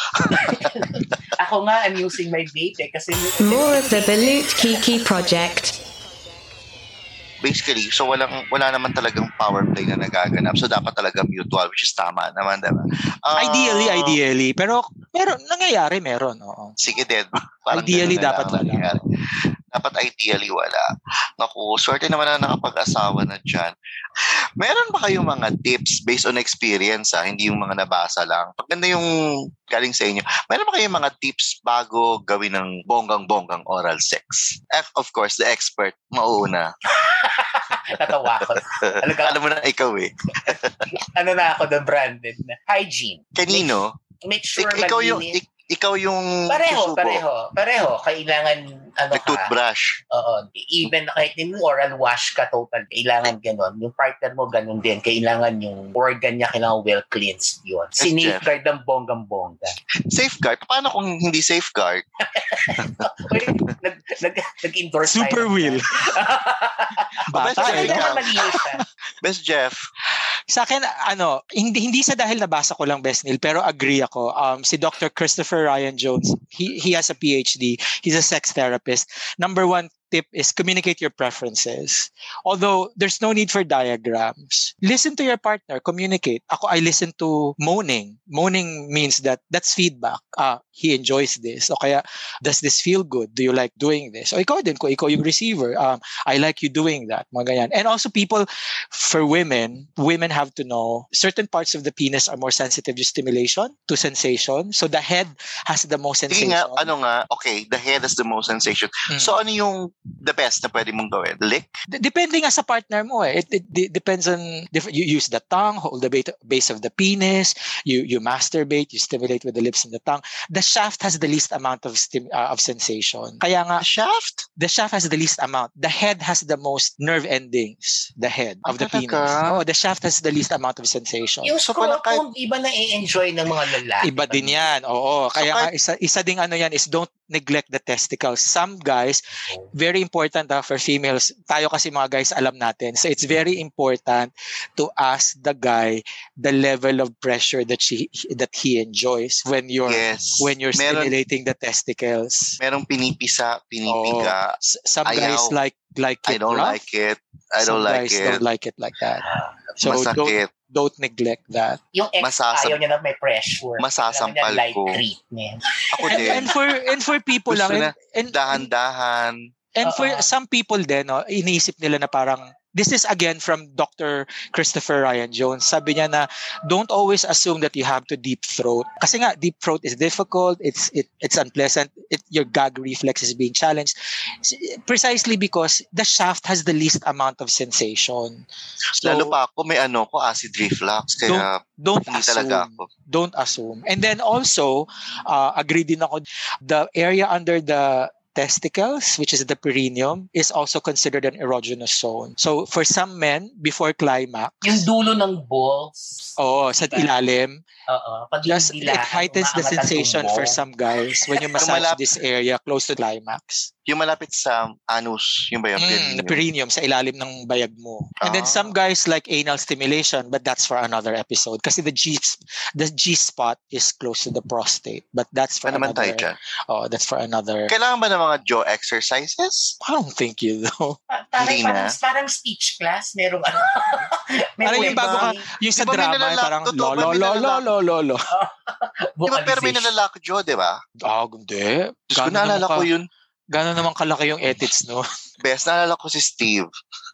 Ako nga, I'm using my vape eh, kasi... More of the Balut Kiki Project. Basically, so walang wala naman talagang power play na nagaganap. So dapat talaga mutual, which is tama naman, diba? Uh, ideally, ideally. Pero meron, nangyayari, meron. Oo. Sige, Ded. Parang ideally, na dapat wala. Nangyayari. Dapat ideally wala. Naku, swerte naman na nakapag-asawa na dyan. Meron ba kayong mga tips based on experience, ha? Hindi yung mga nabasa lang? Paganda yung galing sa inyo. Meron ba kayong mga tips bago gawin ng bonggang-bonggang oral sex? F, of course, the expert, mauuna. Natawa ko. Talaga, Alam mo na ikaw eh. ano na ako doon, branded na. Hygiene. Kanino? Make, make sure Ik- ikaw yung malinis. ik- ikaw yung Pareho, susubo. pareho. Pareho. Kailangan, ano ka. Nag-toothbrush. Oo. Even kahit yung oral wash ka total, kailangan ganon. Yung partner mo ganon din. Kailangan yung organ niya, kailangan well cleansed yun. Yes, Sinafeguard ng bonggang-bongga. Safeguard? Paano kung hindi safeguard? nag, nag, nag-endorse Super tayo. will. Bata, Bata, eh, eh, Kailangan no? malinis siya. Best Jeff. Sa akin, ano, hindi, hindi sa dahil nabasa ko lang, Best Neil, pero agree ako. Um, si Doctor Christopher Ryan Jones, he, he has a P H D. He's a sex therapist. Number one tip is communicate your preferences. Although there's no need for diagrams. Listen to your partner, communicate. Ako, I listen to moaning. Moaning means that that's feedback. Ah, he enjoys this. O kaya, does this feel good? Do you like doing this? O ikaw din, ko ikaw yung receiver. Um, I like you doing that. Mga ganyan. And also people, for women, women have to know certain parts of the penis are more sensitive to stimulation, to sensation. So the head has the most Sige sensation. nga, ano nga, okay, the head has the most sensation. Mm. So ano yung the best na pwede mong gawin? Lick? D- depende nga sa partner mo eh. It, it, it depends on, diff- you use the tongue, hold the bait- base of the penis, you you masturbate, you stimulate with the lips and the tongue. The shaft has the least amount of stim- uh, of sensation. Kaya nga, The shaft? the shaft has the least amount. The head has the most nerve endings. The head of Ah, the penis. talaga? Oh, the shaft has the least amount of sensation. Yung So, scroll pala kahit- kung iba na i-enjoy ng mga lalaki. Iba din yan. Oo. Kaya So, nga, isa, isa ding ano yan is don't neglect the testicles. Some guys, very important uh, for females, tayo kasi mga guys alam natin. So it's very important to ask the guy the level of pressure that she that he enjoys when you're Yes. when you're Meron- stimulating the testicles. Merong pinipisa, pinipiga. S- Some Ayaw. guys like like I it don't rough. like it. I Some don't like guys it. don't like it like that. So don't Masakit. don't neglect that. Yung ex Masasam- ayaw niya na may pressure. Masasampal Kailangan niya light ko. treatment. Ako And, din. and for and for people Gusto lang na and, and, Dahan-dahan. And for Oo. some people din, no, iniisip nila na parang, this is again from Doctor Christopher Ryan Jones. Sabi niya na, don't always assume that you have to deep throat. Kasi nga, deep throat is difficult, it's it, it's unpleasant, it, your gag reflex is being challenged. S- Precisely because the shaft has the least amount of sensation. So, Lalo pa ako, may ano ko, acid reflux. Kaya don't hindi talaga assume. ako. Don't assume. And then also, uh, agree din ako, the area under the testicles, which is the perineum, is also considered an erogenous zone. So for some men, before climax, Yung dulo ng balls. oh, sa Diba? ilalim, Oo. Pag just yung it dila, heightens the umaangat ang sensation tubo. for some guys when you massage malap- this area close to climax. yung malapit sa anus, yung ba yung Mm, perineum? the perineum, sa ilalim ng bayag mo. And then Ah. some guys like anal stimulation, but that's for another episode. Kasi the G, the G spot is close to the prostate. But that's for Ano naman tayo another. dyan? Oh, that's for another. Kailangan ba ng mga jaw exercises? I don't think you though. Pa- Parang, Hindi parang, na. parang speech class. Merong ano. May Parang website. yung bago ka, yung sa Di ba may drama, nalalak- parang totoo ba lo, may lo, lo, nalalak- lo, lo, lo. Di ba pero may Vocalization. nalalak jaw, di ba? Ah, hindi. Diyos ko, Gano'n naman, naalala ka, ko yun. gano'n naman kalaki yung edits, no? Best, naalala ko si Steve.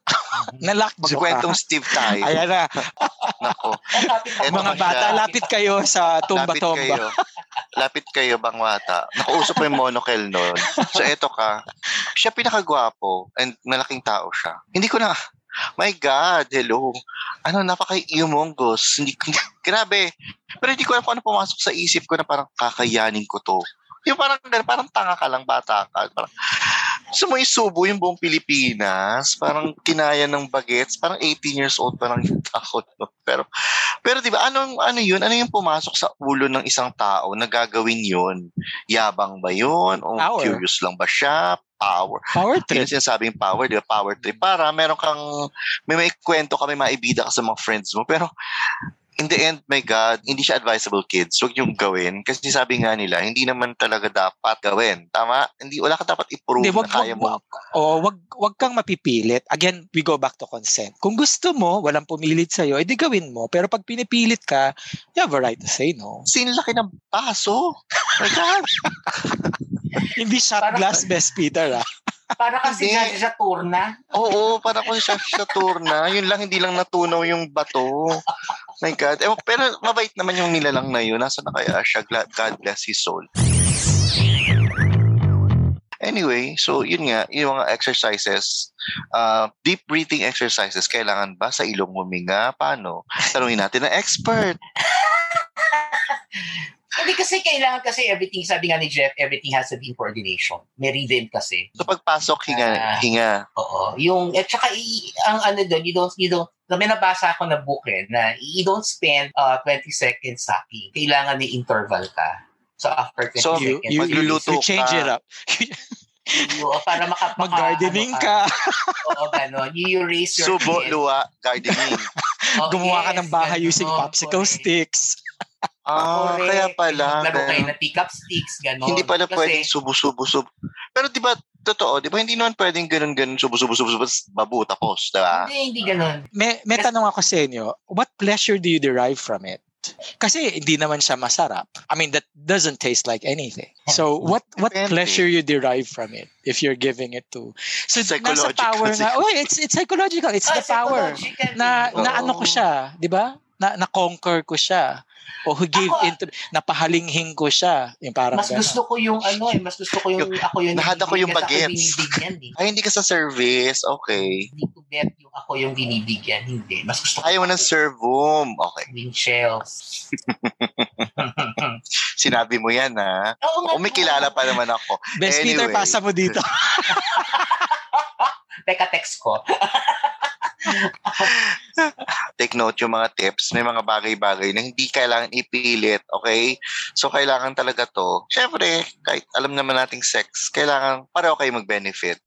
Nalakbo Si ka. kwentong Steve tayo. Ayan na. Nako. Eto Mga pa bata, siya. lapit kayo sa Lapit tumba-tomba. kayo. Lapit kayo, bangwata. Nakausap ko yung monocle noon. So, eto ka. Siya pinakagwapo and malaking tao siya. Hindi ko na, my God, hello. Ano, napaka-humongous. Hindi ko, grabe. Pero hindi ko alam kung ano pumasok sa isip ko na parang kakayanin ko to. Yung parang, parang tanga ka lang, bata ka. Parang, Gusto mo isubo yung buong Pilipinas? Parang kinaya ng bagets. Parang eighteen years old pa lang yung takot. No? Pero, pero di ba, anong, ano yun? Ano yung pumasok sa ulo ng isang tao na gagawin yun? Yabang ba yun? O Power. curious lang ba siya? Power. Power Hindi trip. na sinasabing power, di ba? Power trip. Para meron kang, may may kwento ka, may maibida ka sa mga friends mo. Pero, in the end, my God, hindi siya advisable, kids. Huwag niyong gawin. Kasi sabi nga nila, hindi naman talaga dapat gawin. Tama? Hindi, wala ka dapat i-prove Hindi, na wag, kaya wag, mo. wag, oh, wag, wag kang mapipilit. Again, we go back to consent. Kung gusto mo, walang pumilit sa'yo, edi gawin mo. Pero pag pinipilit ka, you have a right to say no. Sinlaki ng paso. My God. Hindi shot Para- glass best, Peter, ah. Para kasi Hindi. dyan sa turna. Oo, para kung siya sa turna. Yun lang, hindi lang natunaw yung bato. My God. Eh, pero mabait naman yung nilalang na yun. Nasa na kaya siya? God bless his soul. Anyway, so yun nga, yung mga exercises, uh, deep breathing exercises, kailangan ba sa ilong huminga? Paano? Tanungin natin ng expert. Hindi kasi kailangan kasi everything, sabi nga ni Jeff, everything has to be in coordination. May rhythm kasi. So pagpasok, hinga, Ah. hinga. Oo. Yung, at saka, i, ang ano doon, you don't, you don't, na may nabasa ako na book eh, na you don't spend uh, twenty seconds sucking. Kailangan may interval ka. So after twenty So, You, seconds, you, you, Magluluto you change ka. it up. you, para maka, maka- Mag-gardening ano ka. Oo, gano'n. You, you raise your Subo, head. luwa, gardening. Oh, Gumawa ka yes, ng bahay gano'n, using popsicle correct. Ah, sticks. Correct. kaya pala. Laro kayo ganun. ng pick-up sticks, gano'n. Hindi pala Kasi, pwedeng subo-subo-subo. Pero di ba, totoo, di ba, hindi naman pwedeng ganun-ganun, subo-subo-subo, babu, tapos, di ba? Hindi, hindi gano'n. May, may tanong ako sa inyo, what pleasure do you derive from it? Kasi hindi naman siya masarap. I mean, that doesn't taste like anything. So, what what Depende. pleasure you derive from it if you're giving it to... So, nasa Psychological power na... siguro. Oh, it's it's psychological. It's Ah, the power. psychological Na, thing. na Oo. ano ko siya, di ba? Na, na-conquer ko siya. O who gave Ako- into... Napahalinghing ko siya. Yung parang Mas gano'n. gusto ko yung ano eh, mas gusto ko yung ako yung Nahada ko yung binibigyan, bagets. Ako yung binibigyan eh. Ay, hindi ka sa service. Okay. Hindi ko bet yung ako yung binibigyan. Hindi. Mas gusto ko Ayaw mo ng serve room. Okay. yung shells. Sinabi mo yan, ha? Oo nga. Kung may kilala pa naman ako. Best Peter, Anyway. pasa mo dito. Teka, text ko. Take note yung mga tips. May mga bagay-bagay na hindi kailangan ipilit. Okay? So, kailangan talaga to. Siyempre, kahit alam naman nating sex, kailangan pareho kayo mag-benefit.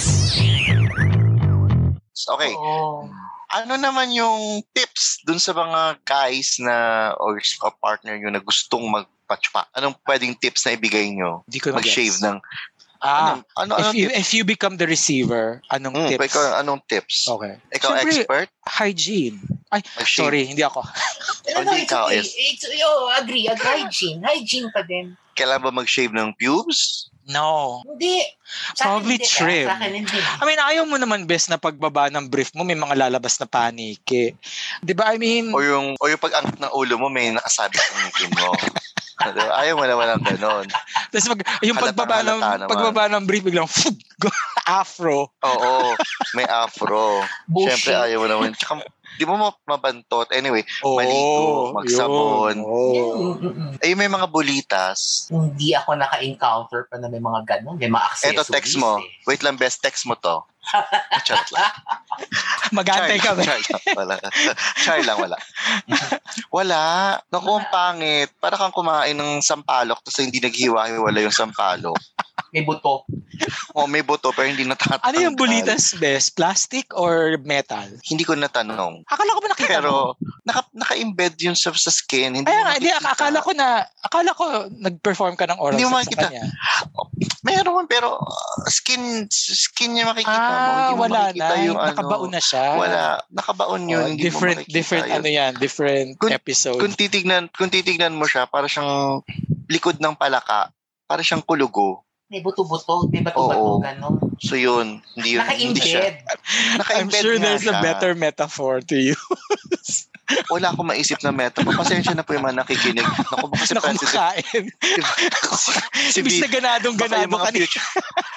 Okay. Oo. Ano naman yung tips dun sa mga guys na or sa partner nyo na gustong magpatchpa? Anong pwedeng tips na ibigay nyo? Hindi ko Mag-shave mag-gets. ng... Ah, ano, ano, if anong you tips? if you become the receiver, anong Hmm, tips? ikaw, anong tips? Okay. Ikaw Siyempre, expert? hygiene. Ay, Mag-shave. sorry, hindi ako. No, no, Hindi it's ikaw, okay. yes. It's, oh, agree. agree. Hygiene. Hygiene pa din. Kailan ba mag-shave ng pubes? No. Hindi. Sa akin Probably hindi, ah. trim. Sa akin hindi. I mean, ayaw mo naman best na pagbaba ng brief mo, may mga lalabas na panike. Di ba? I mean, O yung, o yung pag-angat ng ulo mo, may nakasabit ng ngipin mo. Diba? Ayaw mo naman ng ganon. tas mag, yung Halatang pagbaba ng, halata naman. pagbaba ng brief, biglang afro. Oo, may afro. Bullshit. Siyempre, ayaw mo naman. Tsaka, di mo ma- mabantot. Anyway, Oo, maligo, magsabon. yun, oo. Mm, mm, mm. ay may mga bulitas. Hindi ako naka-encounter pa na may mga ganun. May mga accessories. Eto, text mo. Eh. Wait lang, best, text mo to. Charot lang. Mag-antay Char, kami. char lang, wala. Char lang, wala. Wala. Naku, ang pangit. Para kang kumain ng sampalok tapos hindi naghiwa-hiwala yung sampalok. May buto. O may buto pero hindi natatanggal. Ano yung bulitas best? Plastic or metal? Hindi ko natanong. Akala ko ba nakita mo? Pero naka, naka-embed yun sa, sa skin. Hindi Ay, mo nga, hindi, makikita. akala ko na, akala ko nag-perform ka ng oral Hindi mo sex sa makikita. kanya. Meron, pero uh, skin skin niya makikita mo. Ah, Hindi mo wala makikita na. yung Nakabaon ano. na siya. Wala. Nakabaon yun. Oh, hindi different, mo makikita different, yun. ano yan, different Kung- episode. Kung titignan, kung titignan mo siya, para siyang likod ng palaka. Para siyang kulugo. May buto-buto. May bato-bato. Oo. Ganun. So yun, hindi yun. Hindi siya. Naka-embed. I'm Naka-embed sure nga there's a siya. better metaphor to you. Wala akong maisip na meta. Pasensya na po yung mga nakikinig. Naku, baka si na Francis. kumakain. si Ibig B, na ganadong baka yung ganado mga ka ni- future,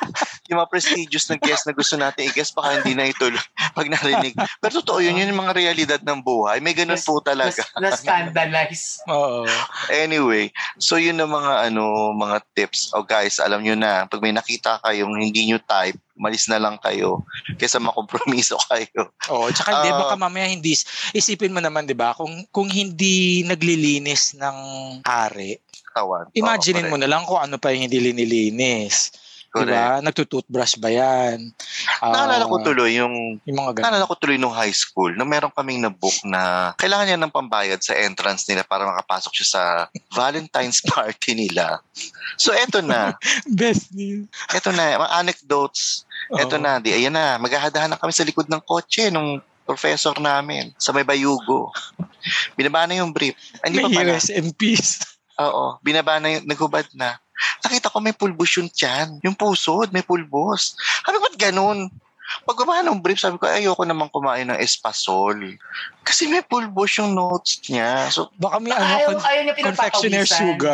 yung mga prestigious na guest na gusto natin i-guest, baka hindi na ito pag narinig. Pero totoo yun, yun yung mga realidad ng buhay. May ganun po talaga. Na-scandalize. Oo. Anyway, so yun ang mga ano, mga tips. Oh guys, alam nyo na, pag may nakita kayong hindi nyo type, malis na lang kayo kaysa makompromiso kayo. Oo, tsaka uh, di ba ka mamaya hindi, isipin mo naman di ba, kung, kung hindi naglilinis ng ari, tawan. Imagine mo na lang kung ano pa yung hindi linilinis. Diba? Nagtutoothbrush ba yan? Uh, naalala ko tuloy yung, yung mga ganun. Naalala ko tuloy nung high school na meron kaming na-book na kailangan niya ng pambayad sa entrance nila para makapasok siya sa Valentine's party nila. So eto na. Best news. Eto na, mga anecdotes. Eto oh. na, di, ayan na, maghahadahan na kami sa likod ng kotse nung professor namin sa may Bayugo. Binaba na yung brief. Hindi pa pala. May U S M Ps. Oo, binaba na yung, naghubad na. Nakita ko may pulbos yung tiyan. Yung pusod, may pulbos. Sabi ko, ba't ganun? Pagbaba ng brief, sabi ko, ayoko naman kumain ng espasol. Kasi may pulbos yung notes niya. So, baka may ano, ayaw, con- ayaw niya confectioner sugar.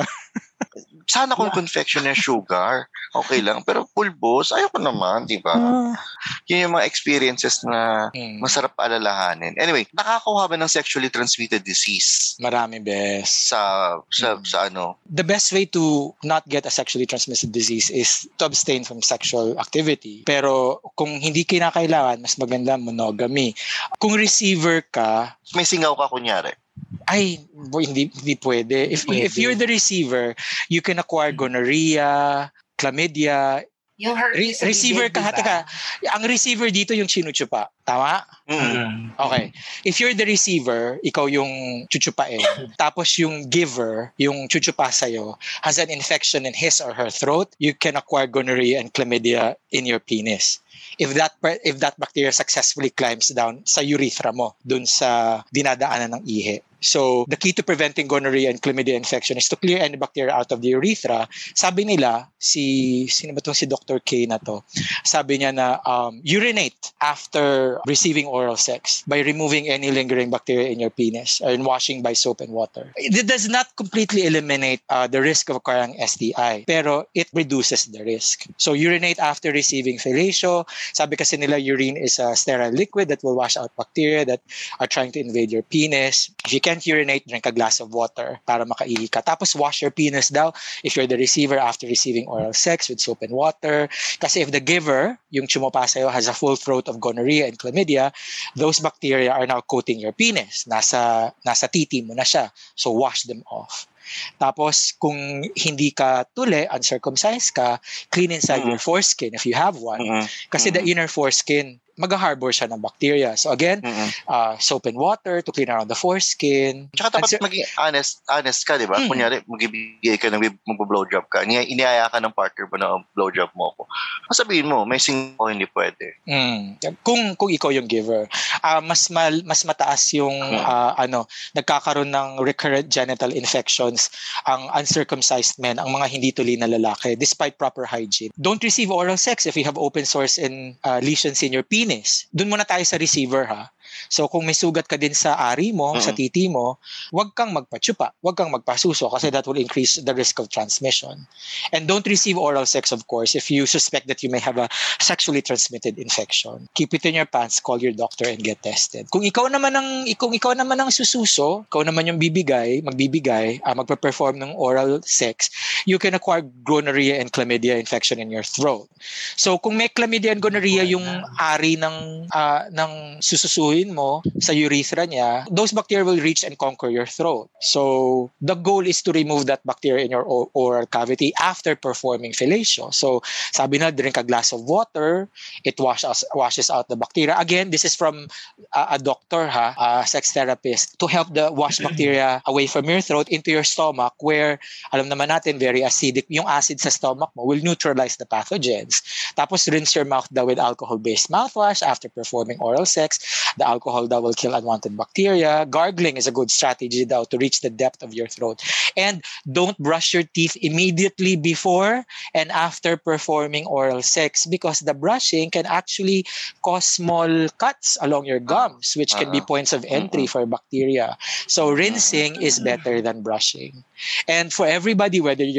Sana kung confectioner sugar, okay lang. Pero pulbos, ayoko naman, di ba? Uh, Yun yung mga experiences na hmm. masarap alalahanin. Anyway, nakakakuha ba ng sexually transmitted disease? Marami, bes. Sa, sa, hmm. sa ano? The best way to not get a sexually transmitted disease is to abstain from sexual activity. Pero kung hindi kinakailangan, mas maganda monogamy. Kung receiver ka, may singaw ka kunyari. Ay, boy, hindi hindi pwede. If pwede. If you're the receiver, you can acquire gonorrhea, chlamydia. Yung herpes Re- receiver ka, hati ka. Ang receiver dito yung chinuchupa. Tama? Mm. Okay. If you're the receiver, ikaw yung chuchupain. Tapos yung giver, yung chuchupa sa'yo, has an infection in his or her throat, you can acquire gonorrhea and chlamydia in your penis. If that if that bacteria successfully climbs down sa urethra mo, dun sa dinadaanan ng ihi. So, the key to preventing gonorrhea and chlamydia infection is to clear any bacteria out of the urethra. Sabi nila, si, sino ba itong si Doctor K na to? Sabi niya na um, urinate after receiving oral sex by removing any lingering bacteria in your penis or in washing by soap and water. It does not completely eliminate uh, the risk of acquiring S T I, pero it reduces the risk. So, urinate after receiving fellatio. Sabi kasi nila, urine is a sterile liquid that will wash out bacteria that are trying to invade your penis. If you can't urinate, drink a glass of water para makaihi ka. Tapos wash your penis daw if you're the receiver after receiving oral sex with soap and water. Kasi if the giver, yung chumupa sa'yo, has a full throat of gonorrhea and chlamydia, those bacteria are now coating your penis. Nasa, nasa titi mo na siya. So wash them off. Tapos, kung hindi ka tuli, uncircumcised ka, clean inside mm-hmm. your foreskin if you have one. Mm-hmm. Kasi mm-hmm. the inner foreskin, mag-harbor siya ng bacteria. So again, mm-hmm. uh, soap and water to clean around the foreskin. Tsaka dapat maging honest, honest ka, di ba? Mm. Kunyari, mag-ibigay ka, mag-blowjob ka. Iniaya ka ng partner mo na blowjob mo ko. Sabihin mo, may sing o hindi pwede. Mm. Kung kung ikaw yung giver, uh, mas mal, mas mataas yung mm. uh, ano, nagkakaroon ng recurrent genital infections ang uncircumcised men, ang mga hindi tuli na lalaki, despite proper hygiene. Don't receive oral sex if you have open sores and uh, lesions in your penis. Doon muna tayo sa receiver, ha. So kung may sugat ka din sa ari mo, mm-hmm. sa titi mo, wag kang magpachupa, wag kang magpasuso kasi that will increase the risk of transmission. And don't receive oral sex, of course, if you suspect that you may have a sexually transmitted infection. Keep it in your pants, call your doctor and get tested. Kung ikaw naman ang kung ikaw naman ang sususo, ikaw naman yung bibigay, magbibigay, uh, magpe-perform ng oral sex, you can acquire gonorrhea and chlamydia infection in your throat. So kung may chlamydia and gonorrhea yung ari ng uh, ng sususuhin mo sa urethra niya, those bacteria will reach and conquer your throat. So, the goal is to remove that bacteria in your oral cavity after performing fellatio. So, sabi na, drink a glass of water, it washes washes out the bacteria. Again, this is from uh, a doctor, ha, a sex therapist, to help the wash bacteria away from your throat into your stomach where, alam naman natin, very acidic. Yung acid sa stomach mo will neutralize the pathogens. Tapos, rinse your mouth daw with alcohol-based mouthwash after performing oral sex. The alcohol that will kill unwanted bacteria. Gargling is a good strategy though to reach the depth of your throat. And don't brush your teeth immediately before and after performing oral sex because the brushing can actually cause small cuts along your gums, which can be points of entry for bacteria. So rinsing is better than brushing. And for everybody, whether you're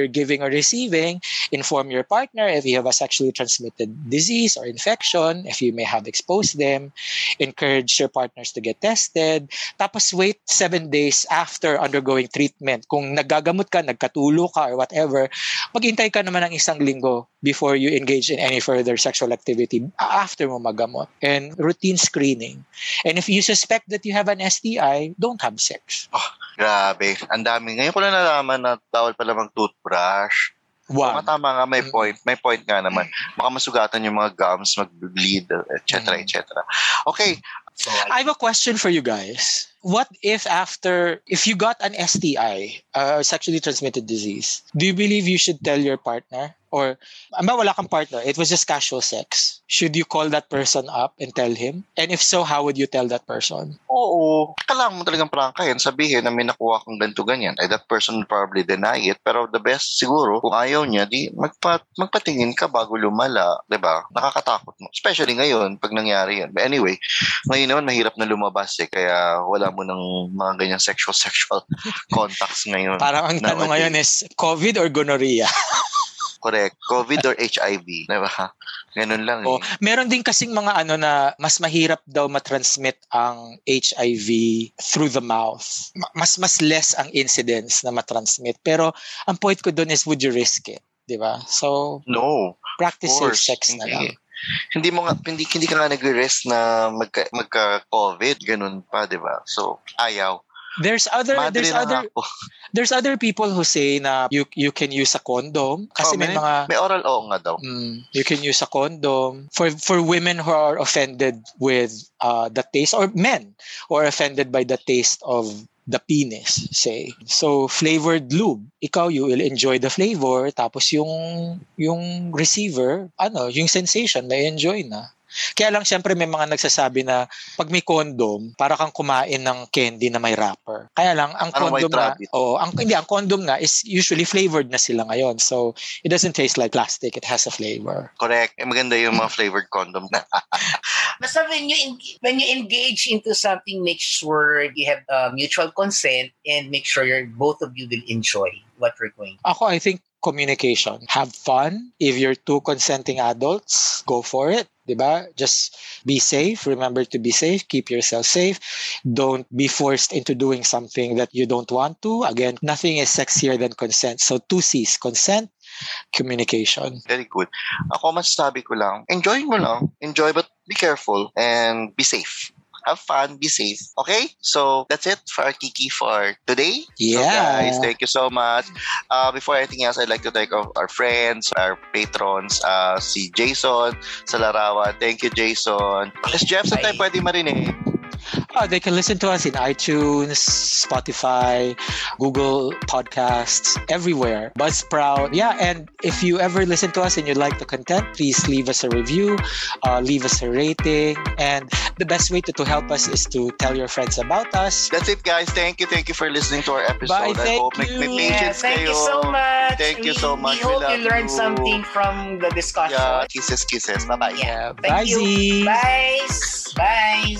you're giving or receiving, inform your partner if you have a sexually transmitted disease or infection, if you may have exposed them, encourage your partners to get tested, tapos wait seven days after undergoing treatment. Kung naggagamot ka, nagkatulo ka, or whatever, maghintay ka naman ng isang linggo before you engage in any further sexual activity after mo magamot. And routine screening. And if you suspect that you have an S T I, don't have sex. Oh, grabe. Ang dami. Ngayon ko lang nalaman na bawal pala mag-toothbrush. Wow. Tama nga, may point. May point nga naman. Baka masugatan yung mga gums, mag-bleed, et cetera, et cetera. Okay. So I have a question for you guys. What if after, if you got an S T I, uh, sexually transmitted disease, do you believe you should tell your partner? Or, amba wala kang partner, it was just casual sex. Should you call that person up and tell him? And if so, how would you tell that person? Oo. Kailangan mo talagang prangkahin. Sabihin na may nakuha kang ganito ganyan. Eh, that person will probably deny it. Pero the best siguro, kung ayaw niya, di magpa, magpatingin ka bago lumala. Diba? Nakakatakot mo. Especially ngayon, pag nangyari yan. But anyway, ngayon naman mahirap na lumabas eh. Kaya wala mo ng mga ganyang sexual-sexual contacts ngayon. Parang ang tanong ngayon is, COVID or gonorrhea? Correct. COVID or H I V. Diba? Ganun lang. Oh, eh. meron din kasing mga ano na mas mahirap daw matransmit ang H I V through the mouth. Mas mas less ang incidence na matransmit. Pero ang point ko doon is, would you risk it? Diba? So, no. practice safe sex na lang. Hindi mo nga, hindi, hindi ka nga nag-risk na magka, magka-COVID. Ganun pa, diba? So, ayaw. There's other Madre there's other ako. there's other people who say na you you can use a condom kasi oh, may, may mga may oral oo nga daw. Mm, you can use a condom for for women who are offended with uh the taste, or men who are offended by the taste of the penis, say. So flavored lube, ikaw you will enjoy the flavor, tapos yung yung receiver, ano, yung sensation na enjoy na. Kaya lang siyempre may mga nagsasabi na pag may condom, para kang kumain ng candy na may wrapper. Kaya lang ang ano, condom nga, oh, ang hindi ang condom nga is usually flavored na sila ngayon. So it doesn't taste like plastic, it has a flavor. Correct. Eh, maganda yung mga flavored condom na. Basta when you en- when you engage into something, make sure you have uh, mutual consent and make sure you're, both of you will enjoy what we're going. Ako, I think communication. Have fun. If you're two consenting adults, go for it. Diba? Just be safe. Remember to be safe. Keep yourself safe. Don't be forced into doing something that you don't want to. Again, nothing is sexier than consent. So two C's, consent, communication. Very good. Ako masasabi ko lang, enjoy mo lang. Enjoy, but be careful and be safe. Have fun, be safe. Okay? So, that's it for our Kiki for today. Yeah. So, guys, thank you so much. Uh, before anything else, I'd like to thank our friends, our patrons, uh, si Jason sa Larawan. Thank you, Jason. Yes, Jeff, saan tayo pwede marinig? Oh, they can listen to us in iTunes, Spotify, Google Podcasts, everywhere. Buzzsprout. Yeah, and if you ever listen to us and you like the content, please leave us a review, uh, leave us a rating. And the best way to, to help us is to tell your friends about us. That's it, guys. Thank you. Thank you for listening to our episode. Bye, I thank hope may, may you. patience Yeah, thank kayo. you so much. Thank you we, so much. We hope love you learned you. something from the discussion. Yeah, kisses, kisses. Bye-bye. Yeah. Bye, Thank you. Zee. Bye. Bye.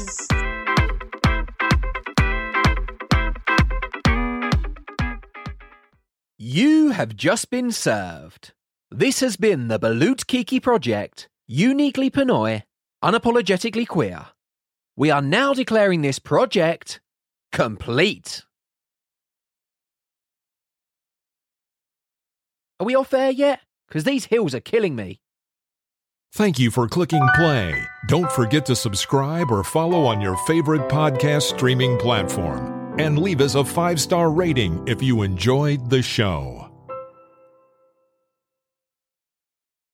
You have just been served. This has been the Balut Kiki Project, uniquely Pinoy, unapologetically queer. We are now declaring this project complete. Are we off air yet? Because these hills are killing me. Thank you for clicking play. Don't forget to subscribe or follow on your favorite podcast streaming platform. And leave us a five-star rating if you enjoyed the show.